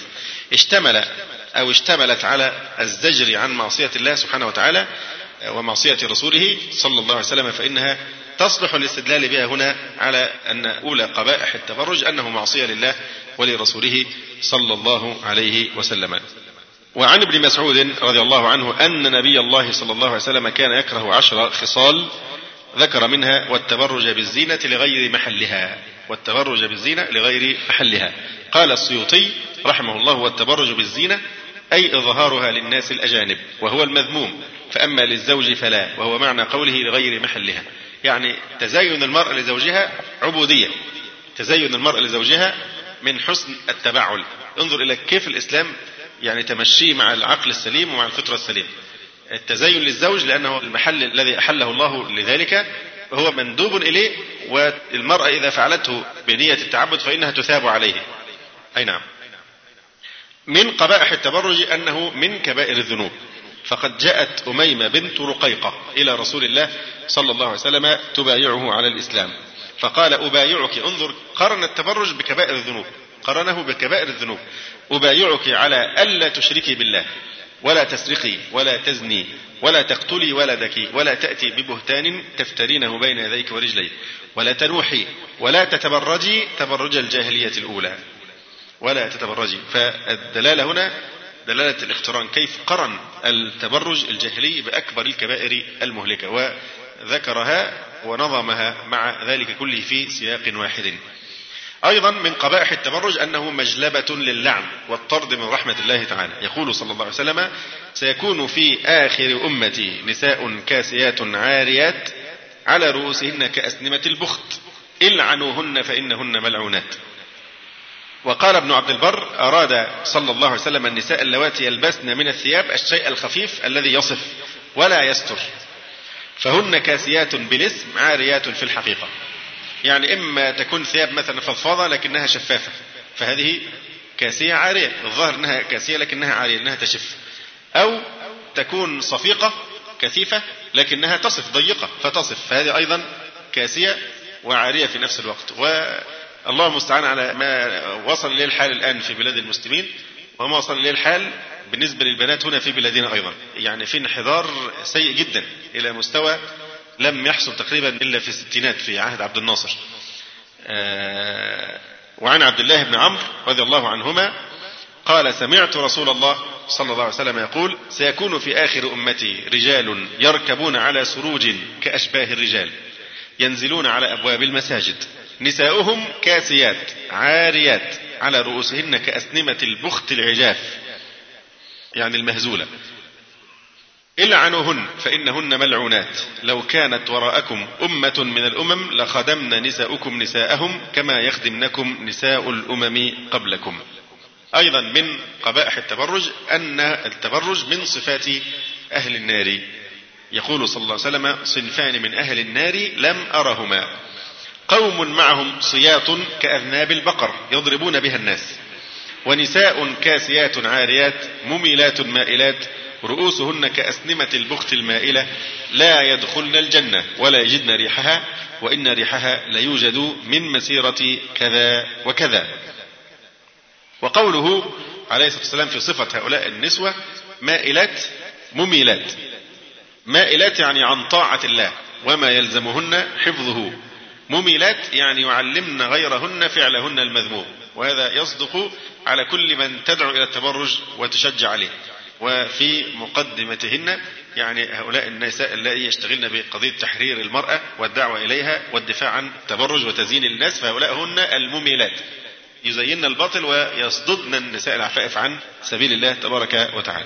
اشتملت على الزجر عن معصية الله سبحانه وتعالى ومعصية رسوله صلى الله عليه وسلم فإنها تصلح الاستدلال بها هنا على أن أولى قبائح التبرج أنه معصية لله ولرسوله صلى الله عليه وسلم. وعن ابن مسعود رضي الله عنه أن نبي الله صلى الله عليه وسلم كان يكره 10 خصال ذكر منها: والتبرج بالزينة لغير محلها. والتبرج بالزينة لغير محلها. قال السيوطي رحمه الله: والتبرج بالزينة أي إظهارها للناس الأجانب، وهو المذموم، فأما للزوج فلا، وهو معنى قوله لغير محلها. يعني تزين المرأة لزوجها عبودية، تزين المرأة لزوجها من حسن التبعل. انظر إلى كيف الإسلام يعني تمشي مع العقل السليم ومع الفطرة السليم. التزين للزوج لأنه المحل الذي أحله الله لذلك هو مندوب إليه، والمرأة إذا فعلته بنية التعبد فإنها تثاب عليه. أي نعم. من قبائح التبرج أنه من كبائر الذنوب، فقد جاءت أميمة بنت رقيقة إلى رسول الله صلى الله عليه وسلم تبايعه على الإسلام، فقال: أبايعك. انظر، قرن التبرج بكبائر الذنوب، قرنه بكبائر الذنوب. أبايعك على ألا تشركي بالله، ولا تسرقي، ولا تزني، ولا تقتلي ولدك، ولا تأتي ببهتان تفترينه بين يديك ورجليك، ولا تنوحي، ولا تتبرجي تبرج الجاهلية الأولى، ولا تتبرجي. فالدلالة هنا دلالة الاقتران، كيف قرن التبرج الجاهلي بأكبر الكبائر المهلكة، وذكرها ونظمها مع ذلك كله في سياق واحد. أيضا من قبائح التبرج أنه مجلبة للعن والطرد من رحمة الله تعالى. يقول صلى الله عليه وسلم: سيكون في آخر أمتي نساء كاسيات عاريات على رؤوسهن كأسنمة البخت العنوهن فإنهن ملعونات. وقال ابن عبد البر: أراد صلى الله عليه وسلم النساء اللواتي يلبسن من الثياب الشيء الخفيف الذي يصف ولا يستر، فهن كاسيات بالاسم عاريات في الحقيقة. يعني إما تكون ثياب مثلا فضفاضة لكنها شفافة، فهذه كاسية عارية، الظاهر أنها كاسية لكنها عارية لأنها تشف، أو تكون صفيقة كثيفة لكنها تصف ضيقة فتصف، فهذه أيضا كاسية وعارية في نفس الوقت. والله المستعان على ما وصل إليه الحال الآن في بلاد المسلمين، وما وصل إليه الحال بالنسبة للبنات هنا في بلادنا أيضا، يعني في انحدار سيء جدا إلى مستوى لم يحصل تقريبا إلا في الستينات في عهد عبد الناصر. وعن عبد الله بن عمرو رضي الله عنهما قال: سمعت رسول الله صلى الله عليه وسلم يقول: سيكون في آخر أمتي رجال يركبون على سروج كأشباه الرجال ينزلون على أبواب المساجد نساؤهم كاسيات عاريات على رؤوسهن كأسنمة البخت العجاف، يعني المهزولة، العنوهن فإنهن ملعونات، لو كانت وراءكم أمة من الأمم لخدمن نساؤكم نساءهم كما يخدمنكم نساء الأمم قبلكم. أيضا من قبائح التبرج أن التبرج من صفات أهل النار. يقول صلى الله عليه وسلم: صنفان من أهل النار لم أرهما، قوم معهم صياط كأذناب البقر يضربون بها الناس، ونساء كاسيات عاريات مميلات مائلات رؤوسهن كأسنمة البخت المائلة لا يدخلن الجنة ولا يجدن ريحها، وإن ريحها ليوجد من مسيرة كذا وكذا. وقوله عليه الصلاة والسلام في صفة هؤلاء النسوة: مائلات مميلات. مائلات يعني عن طاعة الله وما يلزمهن حفظه، مميلات يعني يعلمن غيرهن فعلهن المذموم، وهذا يصدق على كل من تدعو إلى التبرج وتشجع عليه. وفي مقدمتهن يعني هؤلاء النساء اللائي يشتغلن بقضية تحرير المرأة والدعوة إليها والدفاع عن التبرج وتزيين الناس، فهؤلاء هن المميلات، يزين الباطل ويصددن النساء العفائف عن سبيل الله تبارك وتعالى.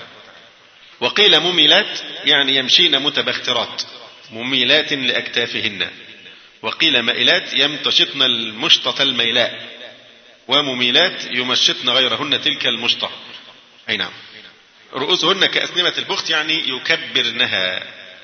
وقيل مميلات يعني يمشين متبخترات مميلات لأكتافهن، وقيل مائلات يمتشطن المشطة الميلاء، ومميلات يمشطن غيرهن تلك المشطة. أي نعم. رؤوسهن كأسنمة البخت يعني يكبرنها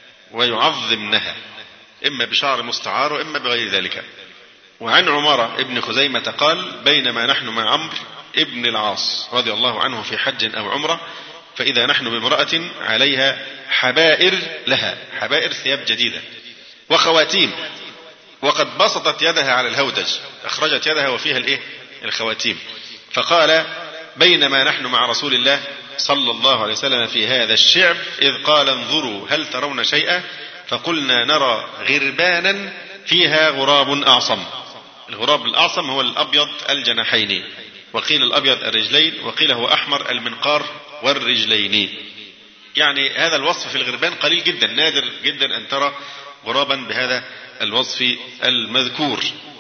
ويعظمنها، إما بشعر مستعار وإما بغير ذلك. وعن عمارة ابن خزيمة قال: بينما نحن مع عمرو ابن العاص رضي الله عنه في حج أو عمرة، فإذا نحن بامرأة عليها حبائر لها، حبائر ثياب جديدة، وخواتيم، وقد بسطت يدها على الهودج، أخرجت يدها وفيها الخواتيم. فقال: بينما نحن مع رسول الله صلى الله عليه وسلم في هذا الشعب إذ قال: انظروا هل ترون شيئا؟ فقلنا: نرى غربانا فيها غراب أعصم. الغراب الأعصم هو الأبيض الجناحين، وقيل الأبيض الرجلين، وقيل هو أحمر المنقار والرجلين. يعني هذا الوصف في الغربان قليل جدا، نادر جدا أن ترى غرابا بهذا الوصف المذكور.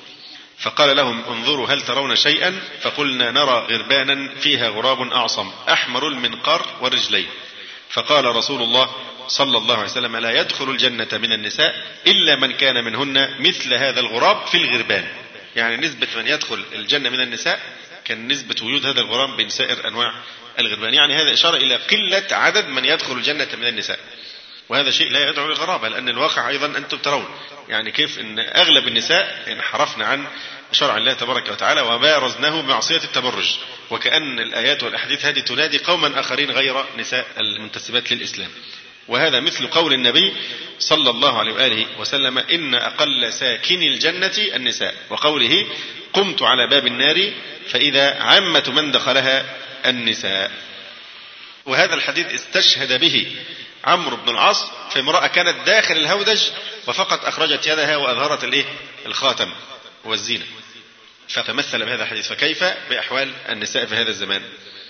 فقال لهم: انظروا هل ترون شيئا؟ فقلنا: نرى غربانا فيها غراب أعصم أحمر المنقار والرجلين. فقال رسول الله صلى الله عليه وسلم: لا يدخل الجنة من النساء إلا من كان منهن مثل هذا الغراب في الغربان. يعني نسبة من يدخل الجنة من النساء كان نسبة وجود هذا الغراب بين سائر أنواع الغربان، يعني هذا إشارة إلى قلة عدد من يدخل الجنة من النساء، وهذا شيء لا يدعو للغرابة، لأن الواقع أيضا أنتم ترون يعني كيف أن أغلب النساء انحرفن عن شرع الله تبارك وتعالى وبارزناه بمعصية التبرج، وكأن الآيات والأحاديث هذه تنادي قوما آخرين غير نساء المنتسبات للإسلام. وهذا مثل قول النبي صلى الله عليه وآله وسلم: إن أقل ساكن الجنة النساء، وقوله: قمت على باب النار فإذا عامة من دخلها النساء. وهذا الحديث استشهد به عمرو بن العاص في امرأة كانت داخل الهودج وفقط أخرجت يدها وأظهرت الخاتم والزينة، فتمثل بهذا الحديث. فكيف بأحوال النساء في هذا الزمان؟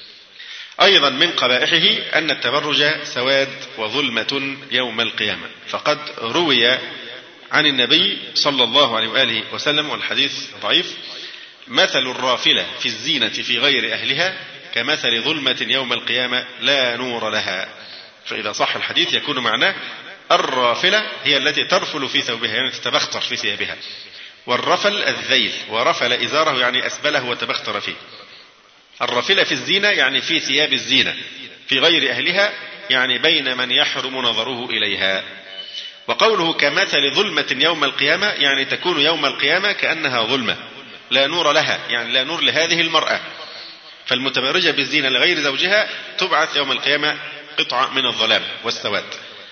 أيضا من قبائحه أن التبرج سواد وظلمة يوم القيامة، فقد روي عن النبي صلى الله عليه وآله وسلم، والحديث ضعيف، مثل الرافلة في الزينة في غير أهلها كمثل ظلمة يوم القيامة لا نور لها. فإذا صح الحديث يكون معناه الرافلة هي التي ترفل في ثوبها، يعني تتبختر في ثيابها، والرفل الذيل، ورفل إزاره يعني أسبله وتبختر فيه. الرافلة في الزينة يعني في ثياب الزينة، في غير أهلها يعني بين من يحرم نظره إليها. وقوله كمثل ظلمة يوم القيامة يعني تكون يوم القيامة كأنها ظلمة لا نور لها، يعني لا نور لهذه المرأة. فالمتبرجة بالزينة لغير زوجها تبعث يوم القيامة قطعة من الظلام والسواد.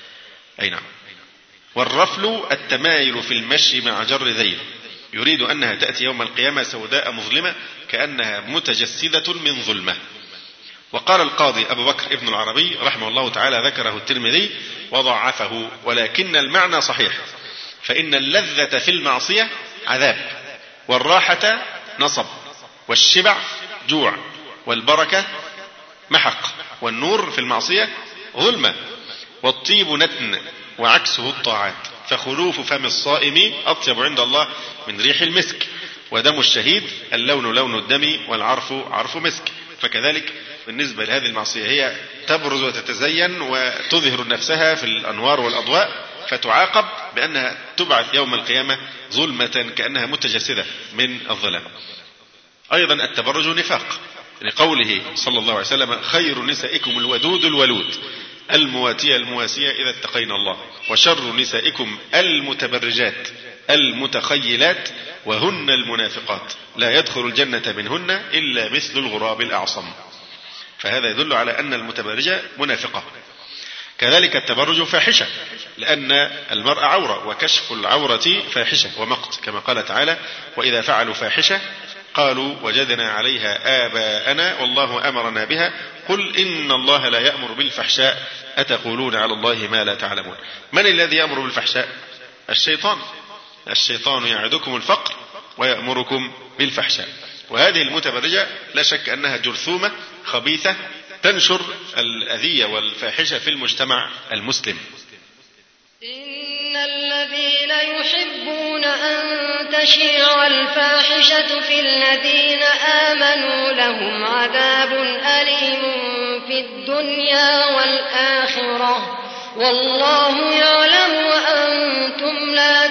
أي نعم. والرفل التمايل في المشي مع جر ذيل، يريد أنها تأتي يوم القيامة سوداء مظلمة كأنها متجسدة من ظلمة. وقال القاضي أبو بكر ابن العربي رحمه الله تعالى، ذكره الترمذي وضعفه، ولكن المعنى صحيح، فإن اللذة في المعصية عذاب، والراحة نصب، والشبع جوع، والبركة محق، والنور في المعصية ظلمة، والطيب نتن وعكسه الطاعات، فخلوف فم الصائم أطيب عند الله من ريح المسك، ودم الشهيد اللون لون الدم، والعرف عرف مسك. فكذلك بالنسبة لهذه المعصية هي تبرز وتتزين وتظهر نفسها في الأنوار والأضواء، فتعاقب بأنها تبعث يوم القيامة ظلمة كأنها متجسدة من الظلام. أيضا التبرج نفاق، لقوله صلى الله عليه وسلم خير نسائكم الودود الولود المواتية المواسية إذا اتقينا الله، وشر نسائكم المتبرجات المتخيلات وهن المنافقات لا يدخل الجنة منهن إلا مثل الغراب الأعصم. فهذا يدل على أن المتبرجة منافقة. كذلك التبرج فاحشة، لأن المرأة عورة، وكشف العورة فاحشة ومقت، كما قال تعالى وإذا فعلوا فاحشة قالوا وجدنا عليها آباءنا والله أمرنا بها قل إن الله لا يأمر بالفحشاء أتقولون على الله ما لا تعلمون. من الذي يأمر بالفحشاء؟ الشيطان. الشيطان يعدكم الفقر ويأمركم بالفحشاء. وهذه المتبرجة لا شك أنها جرثومة خبيثة تنشر الأذية والفاحشة في المجتمع المسلم. إن الذين يحبون أن تشيع الفاحشة في الذين آمنوا لهم عذاب أليم في الدنيا والآخرة والله يعلم وأنتم لا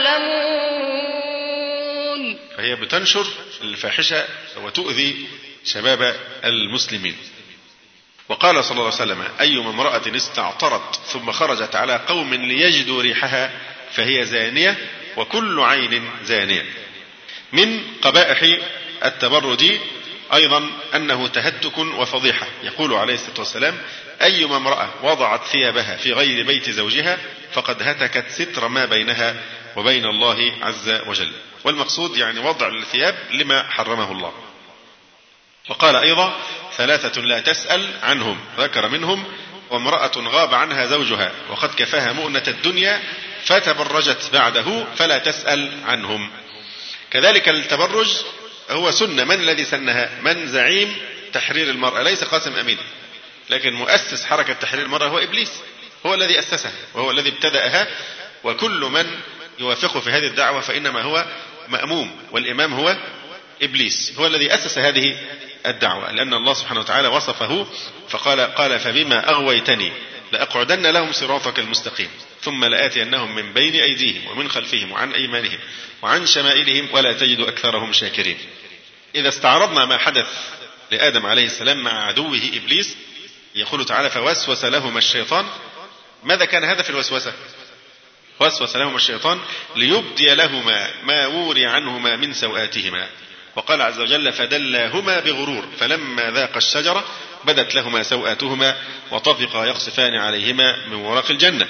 تعلمون. فهي بتنشر الفاحشة وتؤذي شباب المسلمين. وقال صلى الله عليه وسلم أيما امرأة استعطرت ثم خرجت على قوم ليجدوا ريحها فهي زانية وكل عين زانية. من قبائح التبرج أيضا أنه تهتك وفضيحة. يقول عليه الصلاة والسلام أيما امرأة وضعت ثيابها في غير بيت زوجها فقد هتكت ستر ما بينها وبين الله عز وجل. والمقصود يعني وضع الثياب لما حرمه الله. وقال أيضا ثلاثة لا تسأل عنهم، ذكر منهم وامرأة غاب عنها زوجها وقد كفاها مؤنة الدنيا فتبرجت بعده فلا تسأل عنهم. كذلك التبرج هو سنة. من الذي سنها؟ من زعيم تحرير المرأة، ليس قاسم أمين، لكن مؤسس حركة تحرير المرأة هو إبليس، هو الذي أسسها وهو الذي ابتدأها. وكل من يوافقه في هذه الدعوة فإنما هو مأموم، والإمام هو إبليس، هو الذي أسس هذه الدعوة، لأن الله سبحانه وتعالى وصفه فقال فبما أغويتني لأقعدن لهم صراطك المستقيم ثم لآتينهم من بين أيديهم ومن خلفهم وعن أيمانهم وعن شمائلهم ولا تجد أكثرهم شاكرين. إذا استعرضنا ما حدث لآدم عليه السلام مع عدوه إبليس، يقول تعالى فوسوس لهما الشيطان. ماذا كان هدف الوسوسة؟ وسوس لهما الشيطان ليبدي لهما ما وري عنهما من سوآتهما. وقال عز وجل فدلاهما بغرور فلما ذاقا الشجرة بدت لهما سوآتهما وطفقا يخصفان عليهما من ورق الجنة.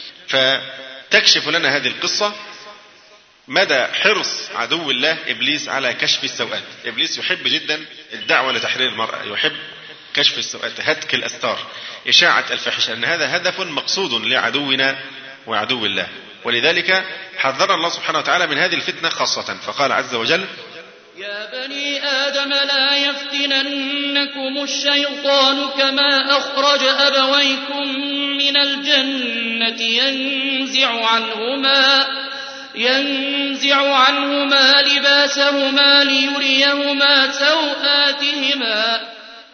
فتكشف لنا هذه القصة مدى حرص عدو الله إبليس على كشف السوآت. إبليس يحب جدا الدعوة لتحرير المرأة، يحب كشف السوآت، هتك الأستار، إشاعة الفاحشة، أن هذا هدف مقصود لعدونا وعدو الله. ولذلك حذر الله سبحانه وتعالى من هذه الفتنة خاصة، فقال عز وجل يا بني آدم لا يفتننكم الشيطان كما أخرج أبويكم من الجنة ينزع عنهما لباسهما ليريهما سوآتهما.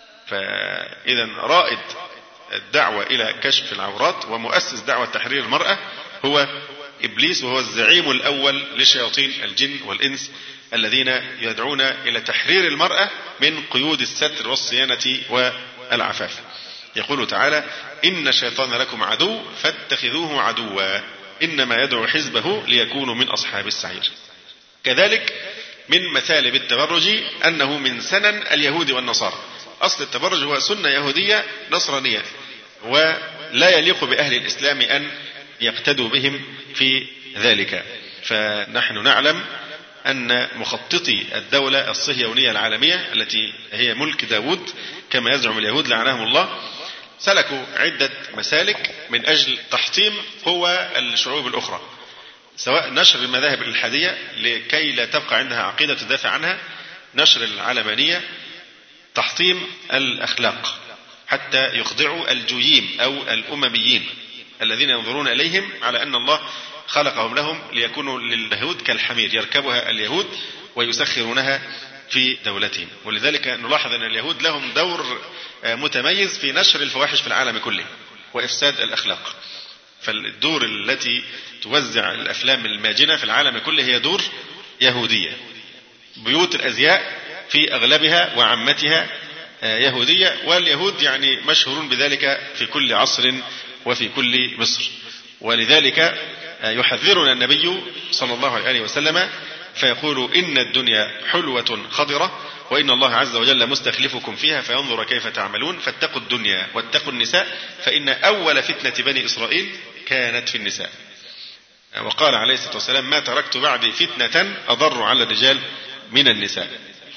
فإذا رائد الدعوة إلى كشف العورات ومؤسس دعوة تحرير المرأة هو إبليس، وهو الزعيم الأول لشياطين الجن والإنس الذين يدعون إلى تحرير المرأة من قيود الستر والصيانة والعفاف. يقول تعالى: إن الشيطان لكم عدو فاتخذوه عدوا إنما يدعو حزبه ليكونوا من أصحاب السعير. كذلك من مثالب التبرج أنه من سنن اليهود والنصارى. أصل التبرج هو سنة يهودية نصرانية، ولا يليق بأهل الإسلام أن يقتدوا بهم في ذلك. فنحن نعلم أن مخططي الدولة الصهيونية العالمية التي هي ملك داود كما يزعم اليهود لعنهم الله سلكوا عدة مسالك من أجل تحطيم قوى الشعوب الأخرى، سواء نشر المذاهب الإلحادية لكي لا تبقى عندها عقيدة تدافع عنها، نشر العلمانية، تحطيم الأخلاق حتى يخضعوا الجويم أو الأمميين الذين ينظرون إليهم على أن الله خلقهم لهم ليكونوا لليهود كالحمير يركبها اليهود ويسخرونها في دولتهم. ولذلك نلاحظ أن اليهود لهم دور متميز في نشر الفواحش في العالم كله وإفساد الأخلاق. فالدور التي توزع الأفلام الماجنة في العالم كله هي دور يهودية. بيوت الأزياء في أغلبها وعمتها يهودية، واليهود يعني مشهورون بذلك في كل عصر وفي كل مصر. ولذلك يحذرنا النبي صلى الله عليه وسلم فيقول: إن الدنيا حلوة خضرة وإن الله عز وجل مستخلفكم فيها فينظر كيف تعملون فاتقوا الدنيا واتقوا النساء فإن أول فتنة بني إسرائيل كانت في النساء. وقال عليه الصلاة والسلام: ما تركت بعدي فتنة أضر على الرجال من النساء.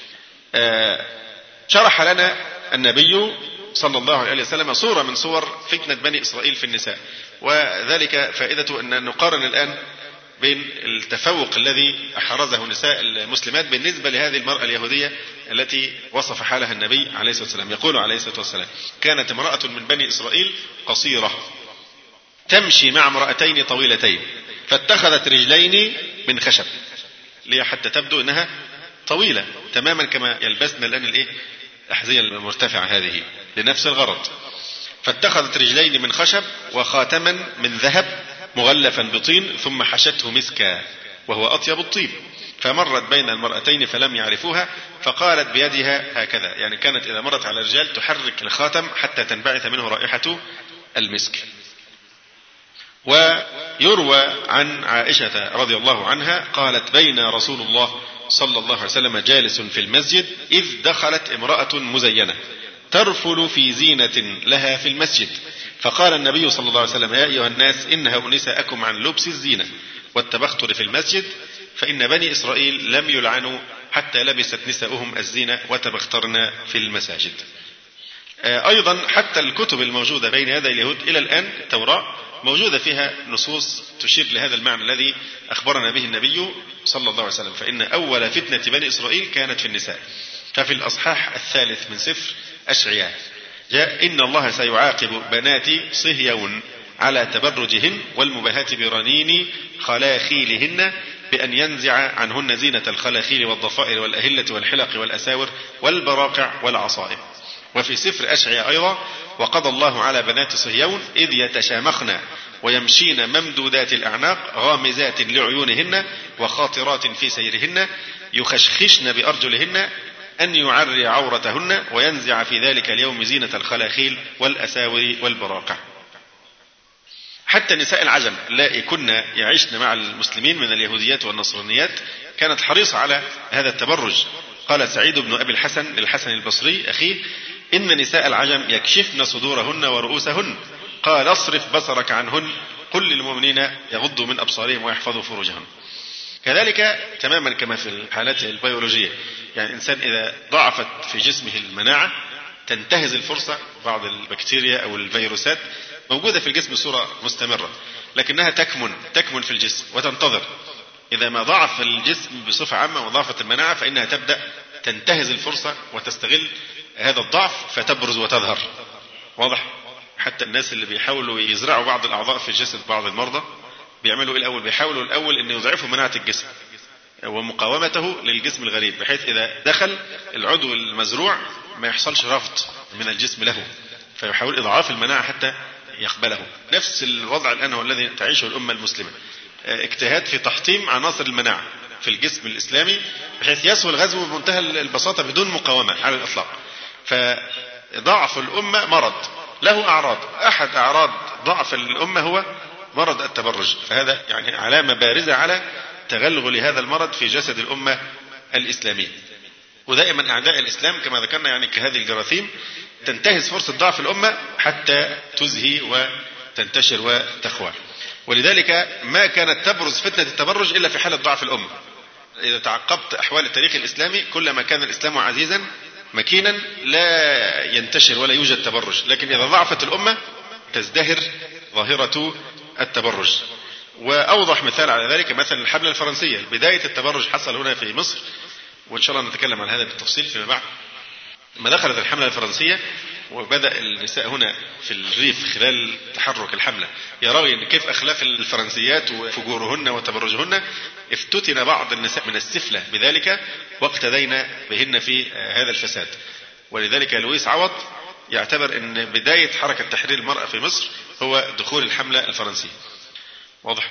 شرح لنا النبي صلى الله عليه وسلم صورة من صور فتنة بني إسرائيل في النساء، وذلك فائدته أن نقارن الآن بين التفوق الذي أحرزه نساء المسلمات بالنسبة لهذه المرأة اليهودية التي وصف حالها النبي عليه الصلاة والسلام. يقول عليه الصلاة والسلام: كانت امرأة من بني إسرائيل قصيرة تمشي مع امرأتين طويلتين فاتخذت رجلين من خشب، ليه؟ حتى تبدو أنها طويلة تماما كما يلبسن الآن الأحذية المرتفعة هذه لنفس الغرض. فاتخذت رجلين من خشب وخاتما من ذهب مغلفا بطين ثم حشته مسكا وهو أطيب الطيب، فمرت بين المرأتين فلم يعرفوها فقالت بيدها هكذا، يعني كانت إذا مرت على الرجال تحرك الخاتم حتى تنبعث منه رائحة المسك. ويروى عن عائشة رضي الله عنها قالت: بين رسول الله صلى الله عليه وسلم جالس في المسجد إذ دخلت امرأة مزينة ترفل في زينة لها في المسجد، فقال النبي صلى الله عليه وسلم: يا أيها الناس إنها نساءكم عن لبس الزينة والتبختر في المسجد، فإن بني إسرائيل لم يلعنوا حتى لبست نساؤهم الزينة وتبخترن في المساجد. أيضا حتى الكتب الموجودة بين يدي اليهود إلى الآن التوراة موجودة فيها نصوص تشير لهذا المعنى الذي أخبرنا به النبي صلى الله عليه وسلم، فإن أول فتنة بني إسرائيل كانت في النساء. ففي الأصحاح 3 من سفر أشعياء جاء: إن الله سيعاقب بنات صهيون على تبرجهن والمباهات برنين خلاخيلهن بأن ينزع عنهن زينة الخلاخيل والضفائر والأهلة والحلق والأساور والبراقع والعصائب. وفي سفر أشعياء أيضا: وقضى الله على بنات صهيون إذ يتشامخن ويمشين ممدودات الأعناق غامزات لعيونهن وخاطرات في سيرهن يخشخشن بأرجلهن أن يعري عورتهن وينزع في ذلك اليوم زينة الخلاخيل والأساور والبراقع. حتى نساء العجم اللائي كن يعيشن مع المسلمين من اليهوديات والنصرانيات كانت حريصة على هذا التبرج. قال سعيد بن أبي الحسن للحسن البصري أخيه: إن نساء العجم يكشفن صدورهن ورؤوسهن، قال: اصرف بصرك عنهن، قل للمؤمنين يغضوا من أبصارهم ويحفظوا فروجهم. كذلك تماما كما في الحالات البيولوجية، يعني الإنسان إذا ضعفت في جسمه المناعة تنتهز الفرصة، بعض البكتيريا أو الفيروسات موجودة في الجسم بصورة مستمرة لكنها تكمن في الجسم وتنتظر. إذا ما ضعف الجسم بصفة عامة وضعفت المناعة فإنها تبدأ تنتهز الفرصة وتستغل هذا الضعف فتبرز وتظهر. واضح؟ حتى الناس اللي بيحاولوا يزرعوا بعض الأعضاء في جسد بعض المرضى بيعملوا إيه الأول؟ بيحاولوا الأول أن يضعفوا مناعة الجسم ومقاومته للجسم الغريب، بحيث إذا دخل العضو المزروع ما يحصلش رفض من الجسم له، فيحاول إضعاف المناعة حتى يقبله. نفس الوضع الآن هو الذي تعيشه الأمة المسلمة، اجتهاد في تحطيم عناصر المناعة في الجسم الإسلامي بحيث يسهل غزوه بمنتهى البساطة بدون مقاومة على الإطلاق. فضعف الأمة مرض له أعراض، أحد أعراض ضعف الأمة هو مرض التبرج، فهذا يعني علامة بارزة على تغلغل هذا المرض في جسد الأمة الإسلامية. ودائما أعداء الإسلام كما ذكرنا يعني كهذه الجراثيم تنتهز فرصة ضعف الأمة حتى تزهي وتنتشر وتخوى. ولذلك ما كانت تبرز فتنة التبرج إلا في حالة ضعف الأمة. إذا تعقبت أحوال التاريخ الإسلامي كلما كان الإسلام عزيزا مكينا لا ينتشر ولا يوجد تبرج، لكن إذا ضعفت الأمة تزدهر ظاهرة التبرج. وأوضح مثال على ذلك مثلا الحملة الفرنسية. بداية التبرج حصل هنا في مصر، وإن شاء الله نتكلم عن هذا بالتفصيل فيما بعد. ما دخلت الحملة الفرنسية وبدأ النساء هنا في الريف خلال تحرك الحملة يرون كيف أخلاق الفرنسيات وفجورهن وتبرجهن، افتتن بعض النساء من السفلة بذلك واقتدينا بهن في هذا الفساد. ولذلك لويس عوض يعتبر أن بداية حركة تحرير المرأة في مصر هو دخول الحملة الفرنسية. واضح؟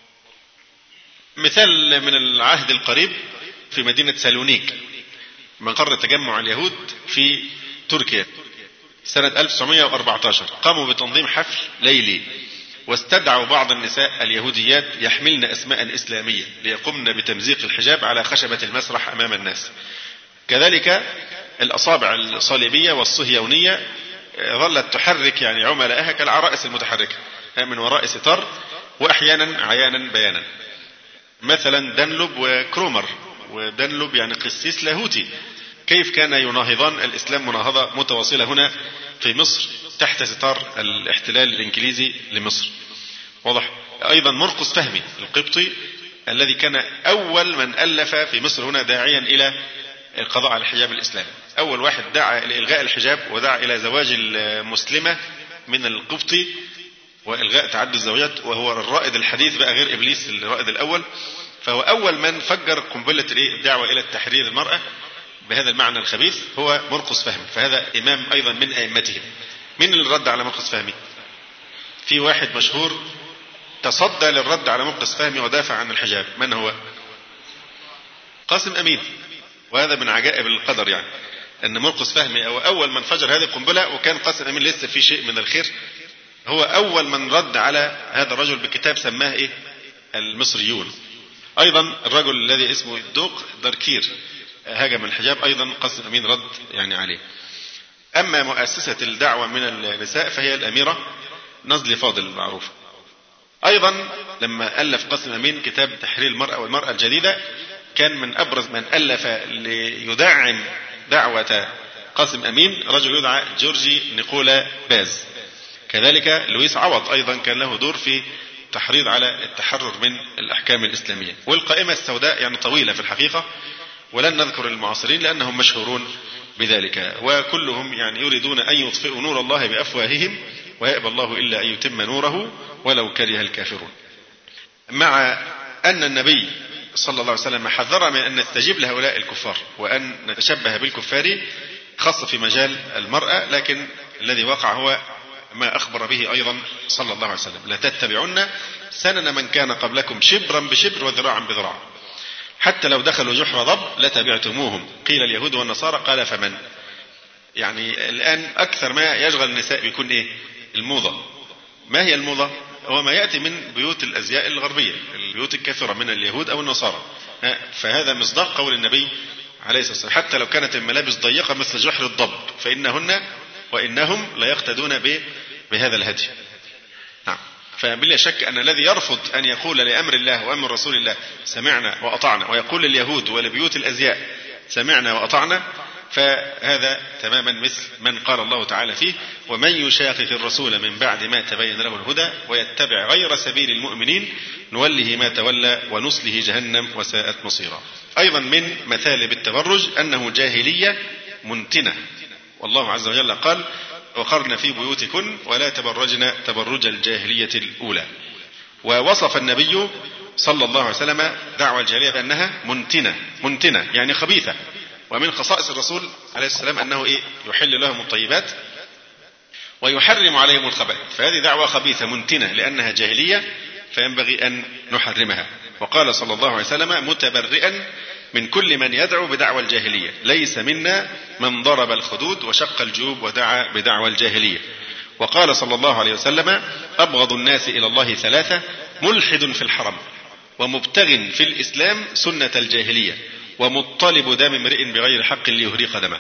مثال من العهد القريب في مدينة سالونيك مقر تجمع اليهود في تركيا سنة 1914. قاموا بتنظيم حفل ليلي واستدعوا بعض النساء اليهوديات يحملن أسماء إسلامية ليقمن بتمزيق الحجاب على خشبة المسرح أمام الناس. كذلك الأصابع الصليبية والصهيونية ظلت تحرك يعني عملائها كالعرائس المتحركة من وراء ستار وأحيانا عيانا بيانا. مثلا دانلوب وكرومر، ودانلوب يعني قسيس لاهوتي، كيف كان يناهضان الإسلام مناهضة متواصلة هنا في مصر تحت ستار الاحتلال الإنجليزي لمصر. واضح؟ أيضا مرقس فهمي القبطي الذي كان أول من ألف في مصر هنا داعيا إلى القضاء على الحجاب الإسلامي، أول واحد دعا إلى إلغاء الحجاب ودعا إلى زواج المسلمة من القبطي وإلغاء تعدد الزوجات، وهو الرائد الحديث بقى غير إبليس الرائد الأول. فهو أول من فجر قنبلة الدعوة إلى التحرير المرأة بهذا المعنى الخبيث هو مرقس فهمي، فهذا إمام أيضا من أئمتهم. من اللي رد على مرقس فهمي؟ في واحد مشهور تصدى للرد على مرقس فهمي ودافع عن الحجاب. من هو؟ قاسم أمين. وهذا من عجائب القدر يعني أن مرقس فهمي هو أول من فجر هذه القنبلة، وكان قاسم أمين لسه في شيء من الخير، هو أول من رد على هذا الرجل بكتاب سماه إيه؟ المصريون. أيضا الرجل الذي اسمه الدوق داركير هاجم الحجاب، أيضا قاسم أمين رد يعني عليه. أما مؤسسة الدعوة من النساء فهي الأميرة نزل فاضل المعروفة. أيضا لما ألف قاسم أمين كتاب تحرير المرأة والمرأة الجديدة كان من أبرز من ألف ليدعم دعوة قاسم أمين رجل يدعى جورجي نيكولا باز. كذلك لويس عوض أيضا كان له دور في تحريض على التحرر من الأحكام الإسلامية. والقائمة السوداء يعني طويلة في الحقيقة، ولن نذكر المعاصرين لأنهم مشهورون بذلك، وكلهم يعني يريدون أن يطفئوا نور الله بأفواههم ويأبى الله إلا أن يتم نوره ولو كره الكافرون. مع أن النبي صلى الله عليه وسلم حذر من أن نستجيب لهؤلاء الكفار وأن نتشبه بالكفار خاصة في مجال المرأة، لكن الذي وقع هو ما أخبر به أيضا صلى الله عليه وسلم: لتتبعن سنن من كان قبلكم شبرا بشبر وذراعا بذراع، حتى لو دخلوا جحر ضب لتبعتموهم، قيل اليهود والنصارى قال فمن. يعني الآن أكثر ما يشغل النساء بيكون إيه؟ الموضة. ما هي الموضة؟ هو ما يأتي من بيوت الأزياء الغربية، البيوت الكافرة من اليهود أو النصارى. فهذا مصداق قول النبي عليه الصلاة والسلام: حتى لو كانت الملابس ضيقة مثل جحر الضب فإنهن وإنهم لا يقتدون بهذا الهدي. نعم. فبلا شك أن الذي يرفض أن يقول لأمر الله وأمر رسول الله سمعنا وأطعنا، ويقول لليهود ولبيوت الأزياء سمعنا وأطعنا، فهذا تماما مثل من قال الله تعالى فيه: ومن يشاقق الرسول من بعد ما تبين له الهدى ويتبع غير سبيل المؤمنين نوله ما تولى ونصله جهنم وساءت مصيرا. أيضا من مثالب التبرج أنه جاهلية منتنة، والله عز وجل قال: وقرن في بيوتكن ولا تبرجن تبرج الجاهلية الأولى. ووصف النبي صلى الله عليه وسلم دعوة الجاهلية بأنها منتنة يعني خبيثة. ومن خصائص الرسول عليه السلام أنه يحل لهم الطيبات ويحرم عليهم الخبائث، فهذه دعوة خبيثة منتنة لأنها جاهلية فينبغي أن نحرمها. وقال صلى الله عليه وسلم متبرئا من كل من يدعو بدعوى الجاهلية، ليس منا من ضرب الخدود وشق الجيوب ودعا بدعوى الجاهلية. وقال صلى الله عليه وسلم أبغض الناس إلى الله ثلاثة: ملحد في الحرم، ومبتغ في الإسلام سنة الجاهلية، ومطلب دم امرئ بغير حق ليهريق دمه.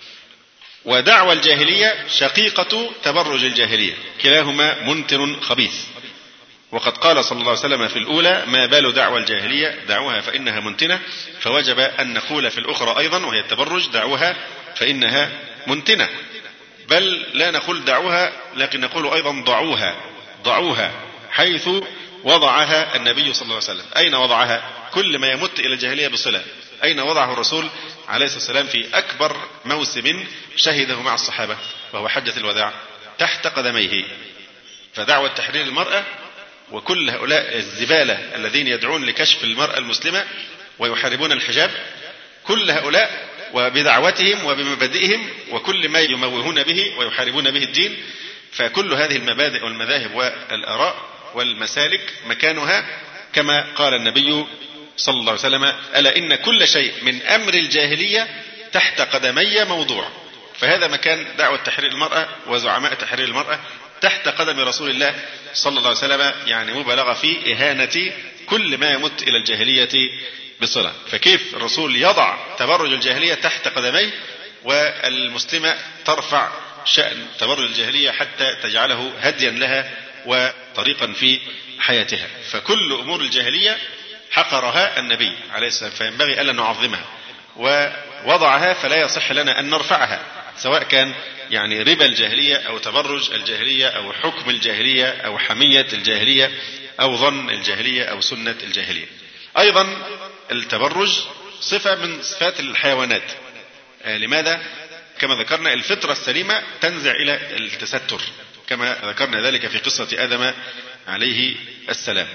ودعوى الجاهلية شقيقة تبرج الجاهلية، كلاهما منتن خبيث. وقد قال صلى الله عليه وسلم في الأولى: ما بال دعوى الجاهلية دعوها فإنها منتنة، فوجب أن نقول في الأخرى أيضا وهي التبرج: دعوها فإنها منتنة. بل لا نقول دعوها، لكن نقول أيضا ضعوها حيث وضعها النبي صلى الله عليه وسلم. أين وضعها؟ كل ما يمت إلى الجاهلية بصلة أين وضعه الرسول عليه الصلاة والسلام في أكبر موسم شهده مع الصحابة وهو حجة الوداع؟ تحت قدميه. فدعوة تحرير المرأة وكل هؤلاء الزبالة الذين يدعون لكشف المرأة المسلمة ويحاربون الحجاب، كل هؤلاء وبدعوتهم وبمبادئهم وكل ما يموهون به ويحاربون به الدين، فكل هذه المبادئ والمذاهب والآراء والمسالك مكانها كما قال النبي صلى الله عليه وسلم: ألا إن كل شيء من أمر الجاهلية تحت قدمي موضوع. فهذا مكان دعوة تحرير المرأة وزعماء تحرير المرأة تحت قدم رسول الله صلى الله عليه وسلم، يعني مبالغة في إهانة كل ما يمت إلى الجاهلية بصلة. فكيف الرسول يضع تبرج الجاهلية تحت قدميه والمسلمة ترفع شأن تبرج الجاهلية حتى تجعله هديا لها وطريقا في حياتها؟ فكل أمور الجاهلية حقرها النبي عليه السلام، فينبغي ألا نعظمها، ووضعها فلا يصح لنا أن نرفعها، سواء كان يعني ربا الجاهلية أو تبرج الجاهلية أو حكم الجاهلية أو حمية الجاهلية أو ظن الجاهلية أو سنة الجاهلية. أيضا التبرج صفة من صفات الحيوانات. لماذا؟ كما ذكرنا الفطرة السليمة تنزع إلى التستر، كما ذكرنا ذلك في قصة آدم عليه السلام.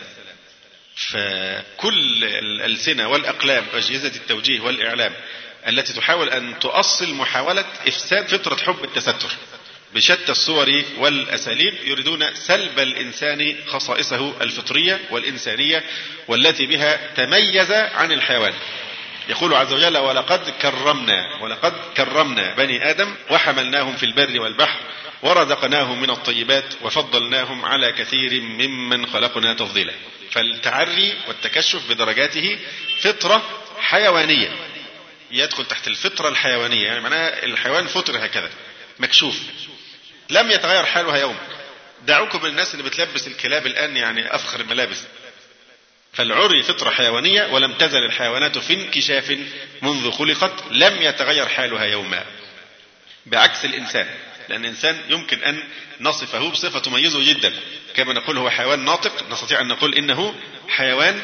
فكل الألسنة والأقلام وأجهزة التوجيه والإعلام التي تحاول أن تؤصل محاولة إفساد فطرة حب التستر بشتى الصور والأساليب، يريدون سلب الإنسان خصائصه الفطرية والإنسانية والتي بها تميز عن الحيوان. يقول عز وجل: ولقد كرمنا بني آدم وحملناهم في البر والبحر ورزقناهم من الطيبات وفضلناهم على كثير ممن خلقنا تفضيلا. فالتعري والتكشف بدرجاته فطرة حيوانية، يدخل تحت الفطرة الحيوانية، يعني معناها الحيوان فطر هكذا مكشوف لم يتغير حالها يوم. دعوكم من الناس اللي بتلبس الكلاب الآن يعني أفخر الملابس. فالعري فطرة حيوانية، ولم تزل الحيوانات في انكشاف منذ خلقت، لم يتغير حالها يوما، بعكس الإنسان. لأن الإنسان يمكن أن نصفه بصفة تميزه جدا، كما نقول هو حيوان ناطق، نستطيع أن نقول إنه حيوان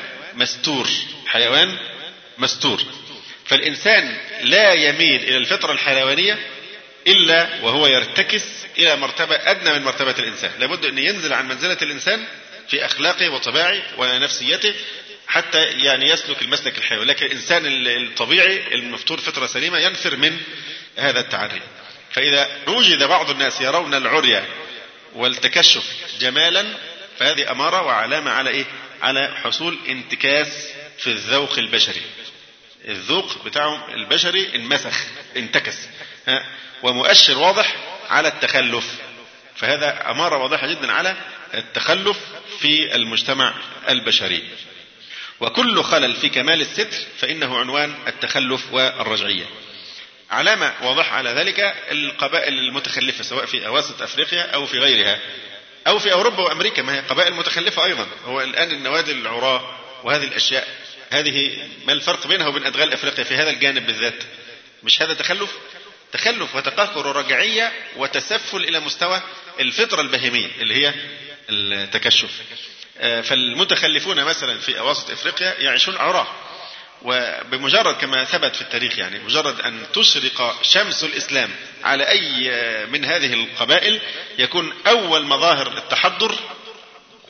مستور. فالإنسان لا يميل إلى الفطرة الحيوانية إلا وهو يرتكس إلى مرتبة أدنى من مرتبة الإنسان. لابد أن ينزل عن منزلة الإنسان في أخلاقه وطباعه ونفسيته حتى يعني يسلك المسلك الحيواني. لكن الإنسان الطبيعي المفطور فطرة سليمة ينفر من هذا التعري. فإذا وجد بعض الناس يرون العري والتكشف جمالا، فهذه أمارة وعلامة على على حصول انتكاس في الذوق البشري. الذوق بتاعهم البشري انتكس، ومؤشر واضح على التخلف. فهذا أمارة واضحة جدا على التخلف في المجتمع البشري. وكل خلل في كمال الستر فإنه عنوان التخلف والرجعية. علامة واضحة على ذلك القبائل المتخلفة، سواء في أواسط أفريقيا أو في غيرها أو في أوروبا وأمريكا، ما هي قبائل متخلفة أيضا. هو الآن النوادي العراة وهذه الأشياء، هذه ما الفرق بينها وبين أدغال أفريقيا في هذا الجانب بالذات؟ مش هذا تخلف وتقهقر ورجعية وتسفل إلى مستوى الفطرة البهيمية اللي هي التكشف. فالمتخلفون مثلا في أواسط أفريقيا يعيشون عراة، وبمجرد كما ثبت في التاريخ يعني مجرد أن تشرق شمس الإسلام على أي من هذه القبائل يكون أول مظاهر التحضر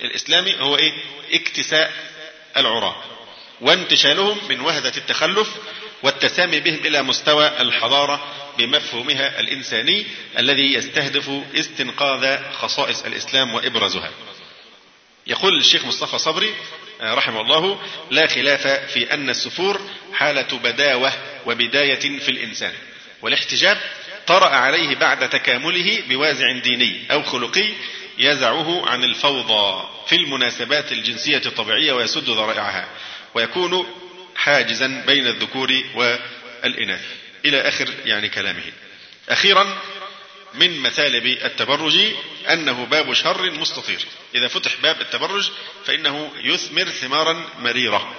الإسلامي هو إيه؟ اكتساء العراة وانتشالهم من وهدة التخلف والتسامي بهم إلى مستوى الحضارة بمفهومها الإنساني الذي يستهدف استنقاذ خصائص الإسلام وإبرازها. يقول الشيخ مصطفى صبري رحمه الله: لا خلاف في أن السفور حالة بداوة وبداية في الإنسان، والاحتجاب طرأ عليه بعد تكامله بوازع ديني أو خلقي يزعه عن الفوضى في المناسبات الجنسية الطبيعية ويسد ذرائعها ويكون حاجزا بين الذكور والإناث إلى آخر يعني كلامه. أخيرا من مثالب التبرج أنه باب شر مستطير، إذا فتح باب التبرج فإنه يثمر ثمارا مريرة،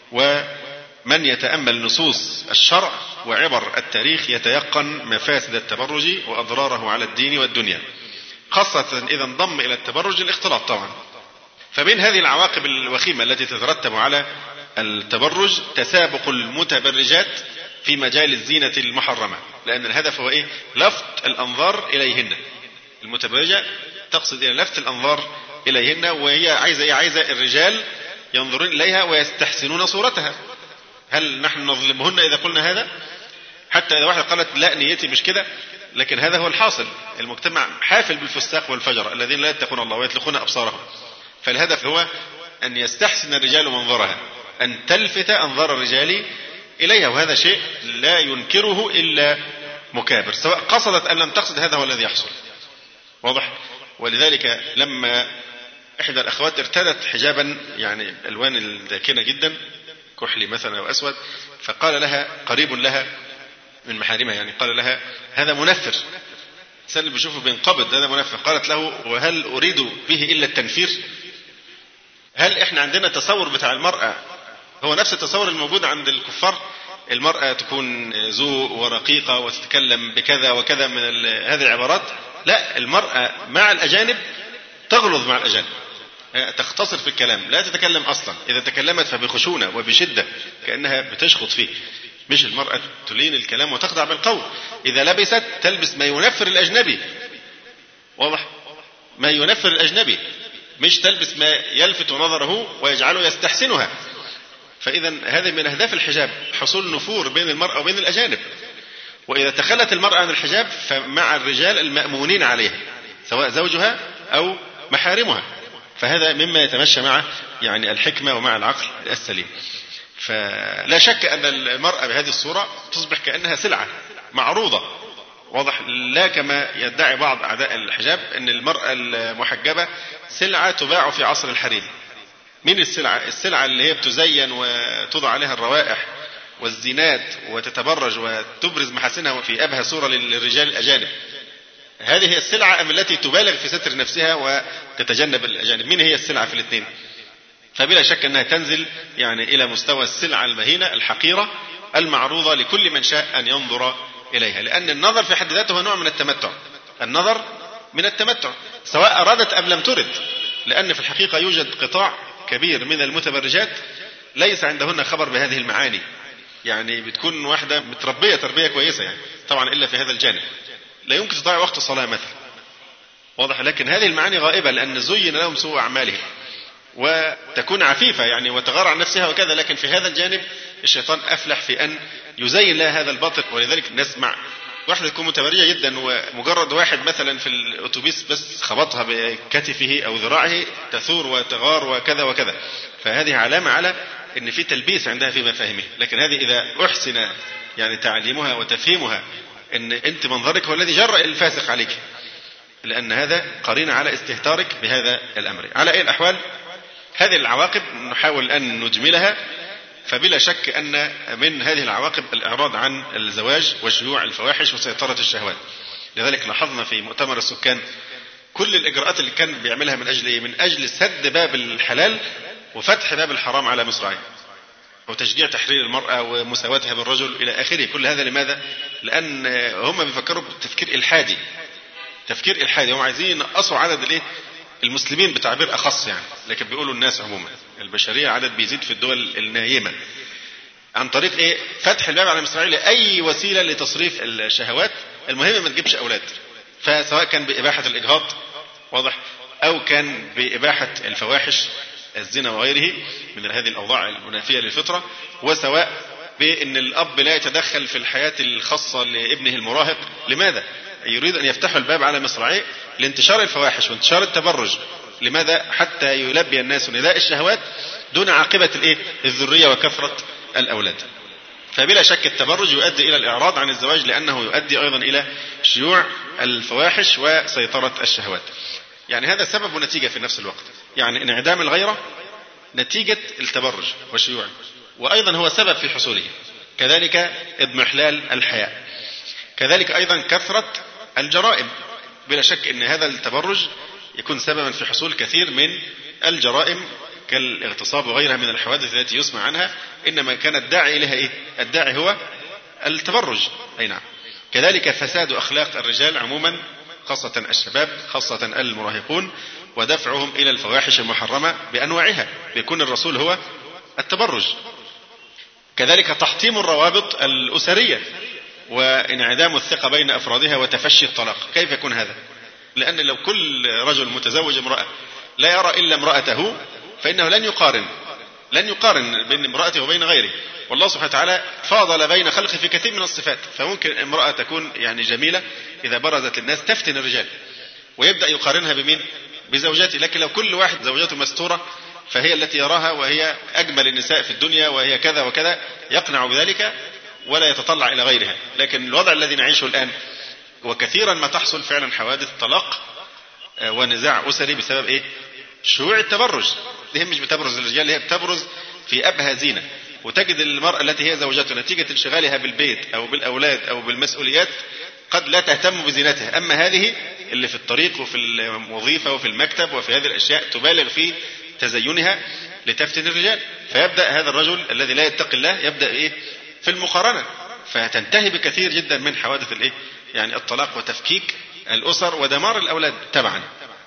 ومن يتأمل نصوص الشرع وعبر التاريخ يتيقن مفاسد التبرج وأضراره على الدين والدنيا، خاصة إذا انضم إلى التبرج الاختلاط طبعا. فمن هذه العواقب الوخيمة التي تترتب على التبرج تسابق المتبرجات في مجال الزينة المحرمة، لأن الهدف هو إيه؟ لفت الأنظار إليهن. المتبرجة تقصد إلى لفت الأنظار إليهن، وهي عايزة إيه؟ عايزة الرجال ينظرون إليها ويستحسنون صورتها. هل نحن نظلمهن إذا قلنا هذا؟ حتى إذا واحدة قالت لا نيتي مش كده، لكن هذا هو الحاصل. المجتمع حافل بالفساق والفجر الذين لا يتقون الله ويطلقون أبصارهم. فالهدف هو أن يستحسن الرجال منظرها، أن تلفت أنظار الرجال إليها، وهذا شيء لا ينكره إلا مكابر، سواء قصدت أن لم تقصد. هذا هو الذي يحصل، واضح. ولذلك لما إحدى الأخوات ارتدت حجابا يعني ألوان الداكنة جدا، كحلي مثلا أو أسود، فقال لها قريب لها من محارمها يعني قال لها هذا منفر، سأل بشوفه بينقبض، هذا منفر. قالت له وهل أريد به إلا التنفير؟ هل إحنا عندنا تصور بتاع المرأة هو نفس التصور الموجود عند الكفار؟ المرأة تكون ذو ورقيقة وتتكلم بكذا وكذا من هذه العبارات. لا، المرأة مع الأجانب تغلظ مع الأجانب، تختصر في الكلام، لا تتكلم أصلا، إذا تكلمت فبخشونة وبشدة كأنها بتشخط فيه. مش المرأة تلين الكلام وتخضع بالقول. إذا لبست تلبس ما ينفر الأجنبي، واضح، ما ينفر الأجنبي، مش تلبس ما يلفت نظره ويجعله يستحسنها. فإذا هذا من أهداف الحجاب، حصول نفور بين المرأة وبين الأجانب. وإذا تخلت المرأة عن الحجاب فمع الرجال المأمونين عليها سواء زوجها أو محارمها، فهذا مما يتمشى مع يعني الحكمة ومع العقل السليم. فلا شك أن المرأة بهذه الصورة تصبح كأنها سلعة معروضة، واضح، لا كما يدعي بعض أعداء الحجاب أن المرأة المحجبة سلعة تباع في عصر الحريم. من السلعة؟ السلعة اللي هي بتزين وتوضع عليها الروائح والزينات وتتبرج وتبرز محاسنها في أبهى صورة للرجال الأجانب. هذه هي السلعة أم التي تبالغ في ستر نفسها وتتجنب الأجانب؟ من هي السلعة في الاثنين؟ فبلا شك أنها تنزل يعني إلى مستوى السلعة المهينة الحقيرة المعروضة لكل من شاء أن ينظر إليها، لأن النظر في حد ذاته هو نوع من التمتع. النظر من التمتع سواء أرادت أم لم ترد، لأن في الحقيقة يوجد قطاع كبير من المتبرجات ليس عندهن خبر بهذه المعاني. يعني بتكون واحدة متربية تربية كويسة يعني طبعا إلا في هذا الجانب، لا يمكن تضيع وقت الصلاة مثلا، واضح، لكن هذه المعاني غائبة لأن زين لهم سوء أعمالهم، وتكون عفيفة يعني وتغار عن نفسها وكذا. لكن في هذا الجانب الشيطان أفلح في أن يزين لها هذا الباطل. ولذلك نسمع واحدة تكون متبرجة جدا ومجرد واحد مثلا في الأتوبيس بس خبطها بكتفه أو ذراعه تثور وتغار وكذا وكذا، فهذه علامة على أن في تلبيس عندها في مفاهيمها. لكن هذه إذا أحسن يعني تعليمها وتفهيمها أن أنت منظرك هو الذي جرأ الفاسق عليك، لأن هذا قرين على استهتارك بهذا الأمر. على أي الأحوال هذه العواقب نحاول أن نجملها. فبلا شك أن من هذه العواقب الإعراض عن الزواج وشيوع الفواحش وسيطرة الشهوات. لذلك لاحظنا في مؤتمر السكان كل الإجراءات اللي كان بيعملها من أجل إيه؟ من أجل سد باب الحلال وفتح باب الحرام على مصراعيه، وتشجيع تحرير المرأة ومساواتها بالرجل إلى آخره. كل هذا لماذا؟ لأن هم بيفكروا بتفكير إلحادي، تفكير إلحادي. هم عايزين ينقصوا عدد الإيه؟ المسلمين بتعبير أخص يعني، لكن بيقولوا الناس عموما البشرية عدد بيزيد في الدول النايمة عن طريق إيه؟ فتح الباب على مصراعيه لأي وسيلة لتصريف الشهوات. المهم ما تجيبش أولاد، فسواء كان بإباحة الإجهاض، واضح، أو كان بإباحة الفواحش الزنا وغيره من هذه الأوضاع المنافية للفطرة، وسواء بأن الأب لا يتدخل في الحياة الخاصة لابنه المراهق. لماذا؟ يريد أن يفتح الباب على مصراعيه لانتشار الفواحش وانتشار التبرج. لماذا؟ حتى يلبي الناس نداء الشهوات دون عاقبة الذرية وكثرة الأولاد. فبلا شك التبرج يؤدي إلى الإعراض عن الزواج، لأنه يؤدي أيضا إلى شيوع الفواحش وسيطرة الشهوات. يعني هذا سبب ونتيجة في نفس الوقت، يعني انعدام الغيرة نتيجة التبرج وشيوعه، وأيضا هو سبب في حصوله. كذلك اضمحلال الحياء، كذلك أيضا كثرة الجرائم. بلا شك أن هذا التبرج يكون سببا في حصول كثير من الجرائم كالاغتصاب وغيرها من الحوادث التي يسمع عنها، إنما كان الداعي إليها إيه؟ الداعي هو التبرج. أي نعم. كذلك فساد أخلاق الرجال عموما، خاصة الشباب، خاصة المراهقون، ودفعهم إلى الفواحش المحرمة بأنواعها، بيكون الرسول هو التبرج. كذلك تحطيم الروابط الأسرية وانعدام الثقة بين أفرادها وتفشي الطلاق. كيف يكون هذا؟ لأن لو كل رجل متزوج امرأة لا يرى إلا امرأته فإنه لن يقارن بين امرأته وبين غيره. والله سبحانه وتعالى فاضل بين خلقه في كثير من الصفات، فممكن امرأة تكون يعني جميلة إذا برزت للناس تفتن الرجال ويبدأ يقارنها بمين؟ بزوجاته. لكن لو كل واحد زوجته مستورة فهي التي يراها وهي أجمل النساء في الدنيا وهي كذا وكذا، يقنع بذلك ولا يتطلع إلى غيرها. لكن الوضع الذي نعيشه الآن وكثيرا ما تحصل فعلا حوادث طلاق ونزاع أسري بسبب إيه؟ شيوع التبرج. هي مش بتبرز الرجال، هي بتبرز في أبهى زينة. وتجد المرأة التي هي زوجته نتيجة انشغالها بالبيت أو بالأولاد أو بالمسؤوليات قد لا تهتم بزينتها، أما هذه اللي في الطريق وفي الوظيفة وفي المكتب وفي هذه الأشياء تبالغ في تزينها لتفتن الرجال. فيبدأ هذا الرجل الذي لا يتقي الله يبدأ إيه؟ في المقارنة، فتنتهي بكثير جدا من حوادث الإيه؟ يعني الطلاق وتفكيك الأسر ودمار الأولاد تبعا.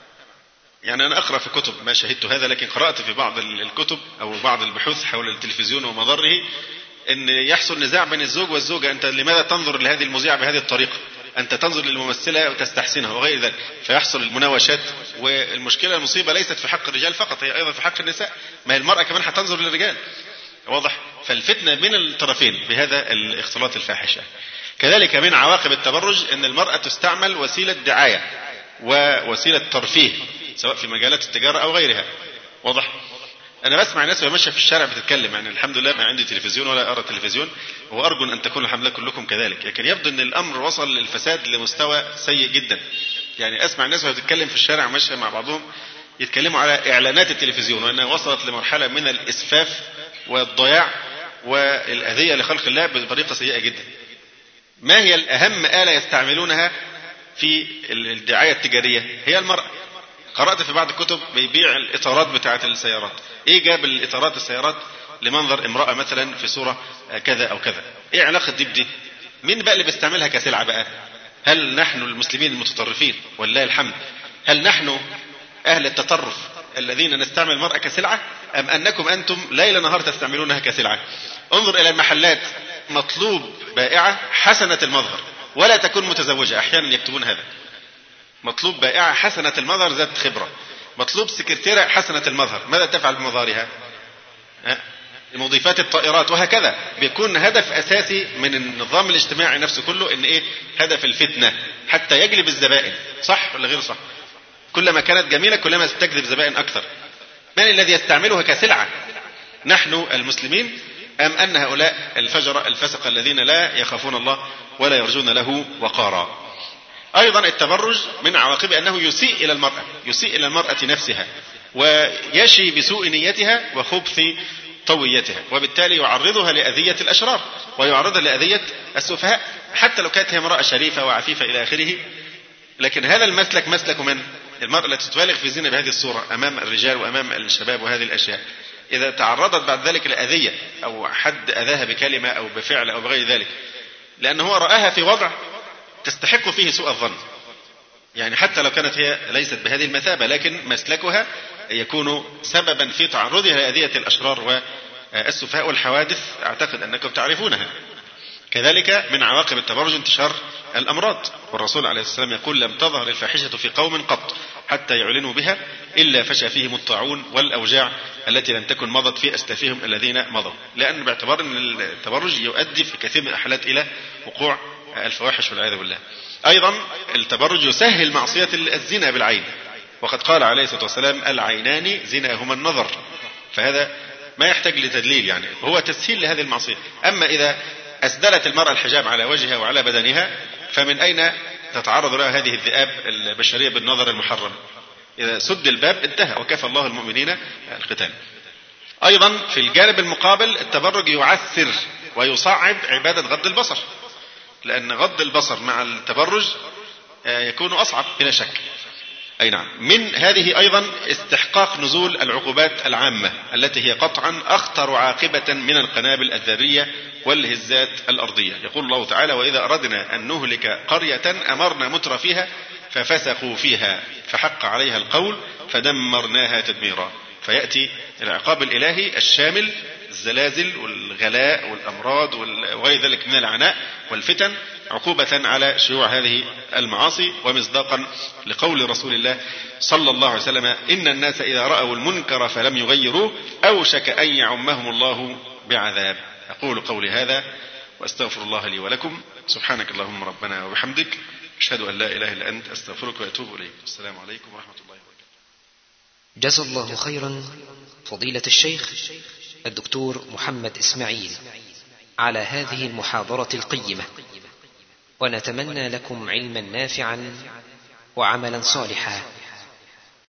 يعني أنا أقرأ في كتب، ما شهدت هذا لكن قرأت في بعض الكتب أو بعض البحوث حول التلفزيون ومضره، أن يحصل نزاع بين الزوج والزوجة: أنت لماذا تنظر لهذه المذيعة بهذه الطريقة؟ أنت تنظر للممثلة وتستحسنها وغير ذلك. فيحصل المناوشات. والمشكلة المصيبة ليست في حق الرجال فقط، هي أيضا في حق النساء، ما هي المرأة كمان هتنظر للرجال. واضح؟ فالفتنة بين الطرفين بهذا الاختلاط الفاحشة. كذلك من عواقب التبرج أن المرأة تستعمل وسيلة دعاية ووسيلة ترفيه، سواء في مجالات التجارة أو غيرها. واضح؟ أنا بسمع ناس ماشية في الشارع بتتكلم، يعني الحمد لله ما عندي تلفزيون ولا أرى تلفزيون، وأرجو أن تكون الحمد لله كلكم كذلك، لكن يبدو أن الأمر وصل للفساد لمستوى سيء جدا. يعني أسمع الناس وهي بتتكلم في الشارع ماشية مع بعضهم يتكلموا على إعلانات التلفزيون، وأنها وصلت لمرحلة من الإسفاف والضياع والأذية لخلق الله بطريقة سيئة جدا. ما هي الأهم آلة يستعملونها في الدعاية التجارية؟ هي المرأة. قرأت في بعض الكتب بيبيع الإطارات بتاعة السيارات. إيه جاب الإطارات السيارات لمنظر امرأة مثلا في صورة كذا أو كذا؟ إيه علاقة دي بدي؟ مين بقى اللي بيستعملها كسلعة بقى؟ هل نحن المسلمين المتطرفين ولله الحمد؟ هل نحن أهل التطرف الذين نستعمل المرأة كسلعة، أم أنكم أنتم ليل نهار تستعملونها كسلعة؟ انظر إلى المحلات، مطلوب بائعة حسنة المظهر ولا تكون متزوجة، أحيانا يكتبون هذا. مطلوب بائعة حسنة المظهر ذات خبرة، مطلوب سكرتيرة حسنة المظهر. ماذا تفعل بمظهرها؟ مضيفات الطائرات وهكذا. بيكون هدف أساسي من النظام الاجتماعي نفسه كله إن إيه؟ هدف الفتنة حتى يجلب الزبائن. صح ولا غير صح؟ كلما كانت جميلة كلما تجذب زبائن أكثر. من الذي يستعملها كسلعة؟ نحن المسلمين أم أن هؤلاء الفجرة الفسقة الذين لا يخافون الله ولا يرجون له وقارا؟ أيضا التبرج من عواقب أنه يسيء إلى المرأة نفسها، ويشي بسوء نيتها وخبث طويتها، وبالتالي يعرضها لأذية الأشرار ويعرضها لأذية السفهاء، حتى لو كانت هي امرأة شريفة وعفيفة إلى آخره. لكن هذا المسلك مسلك من المرأة التي تبالغ في الزنا بهذه الصورة أمام الرجال وأمام الشباب وهذه الأشياء. إذا تعرضت بعد ذلك لأذية أو حد أذاها بكلمة أو بفعل أو بغير ذلك، لأنه هو رآها في وضع تستحق فيه سوء الظن، يعني حتى لو كانت هي ليست بهذه المثابة، لكن مسلكها يكون سببا في تعرضها لأذية الأشرار والسفهاء والحوادث أعتقد أنكم تعرفونها. كذلك من عواقب التبرج انتشار الأمراض، والرسول عليه السلام يقول: لم تظهر الفاحشة في قوم قط حتى يعلنوا بها إلا فشى فيهم الطاعون والأوجاع التي لم تكن مضت في أسلافهم الذين مضوا، لأن باعتبار أن التبرج يؤدي في كثير من الحالات إلى وقوع الفواحش والعياذ بالله. أيضا التبرج يسهل معصية الزنا بالعين، وقد قال عليه الصلاة والسلام: العينان زناهما النظر، فهذا ما يحتاج لتدليل، يعني هو تسهيل لهذه المعصية. أما إذا أسدلت المرأة الحجاب على وجهها وعلى بدنها، فمن أين تتعرض لها هذه الذئاب البشرية بالنظر المحرم؟ إذا سد الباب انتهى، وكفى الله المؤمنين القتال. أيضا في الجانب المقابل التبرج يعسر ويصعب عبادة غض البصر، لأن غض البصر مع التبرج يكون أصعب بلا شك. أي نعم. من هذه أيضا استحقاق نزول العقوبات العامة التي هي قطعا أخطر عاقبة من القنابل الذرية والهزات الأرضية. يقول الله تعالى: وإذا أردنا أن نهلك قرية أمرنا متر فيها ففسقوا فيها فحق عليها القول فدمرناها تدميرا. فيأتي العقاب الإلهي الشامل، الزلازل والغلاء والأمراض وغير ذلك من العناء والفتن، عقوبة على شيوع هذه المعاصي، ومصداقا لقول رسول الله صلى الله عليه وسلم: إن الناس إذا رأوا المنكر فلم يغيروه أوشك أن يعمهم الله بعذاب. أقول قولي هذا وأستغفر الله لي ولكم. سبحانك اللهم ربنا وبحمدك، أشهد أن لا إله إلا أنت، أستغفرك وأتوب إليك. السلام عليكم ورحمة الله وبركاته. جزا الله خيرا فضيلة الشيخ الدكتور محمد إسماعيل على هذه المحاضرة القيمة، ونتمنى لكم علما نافعا وعملا صالحا.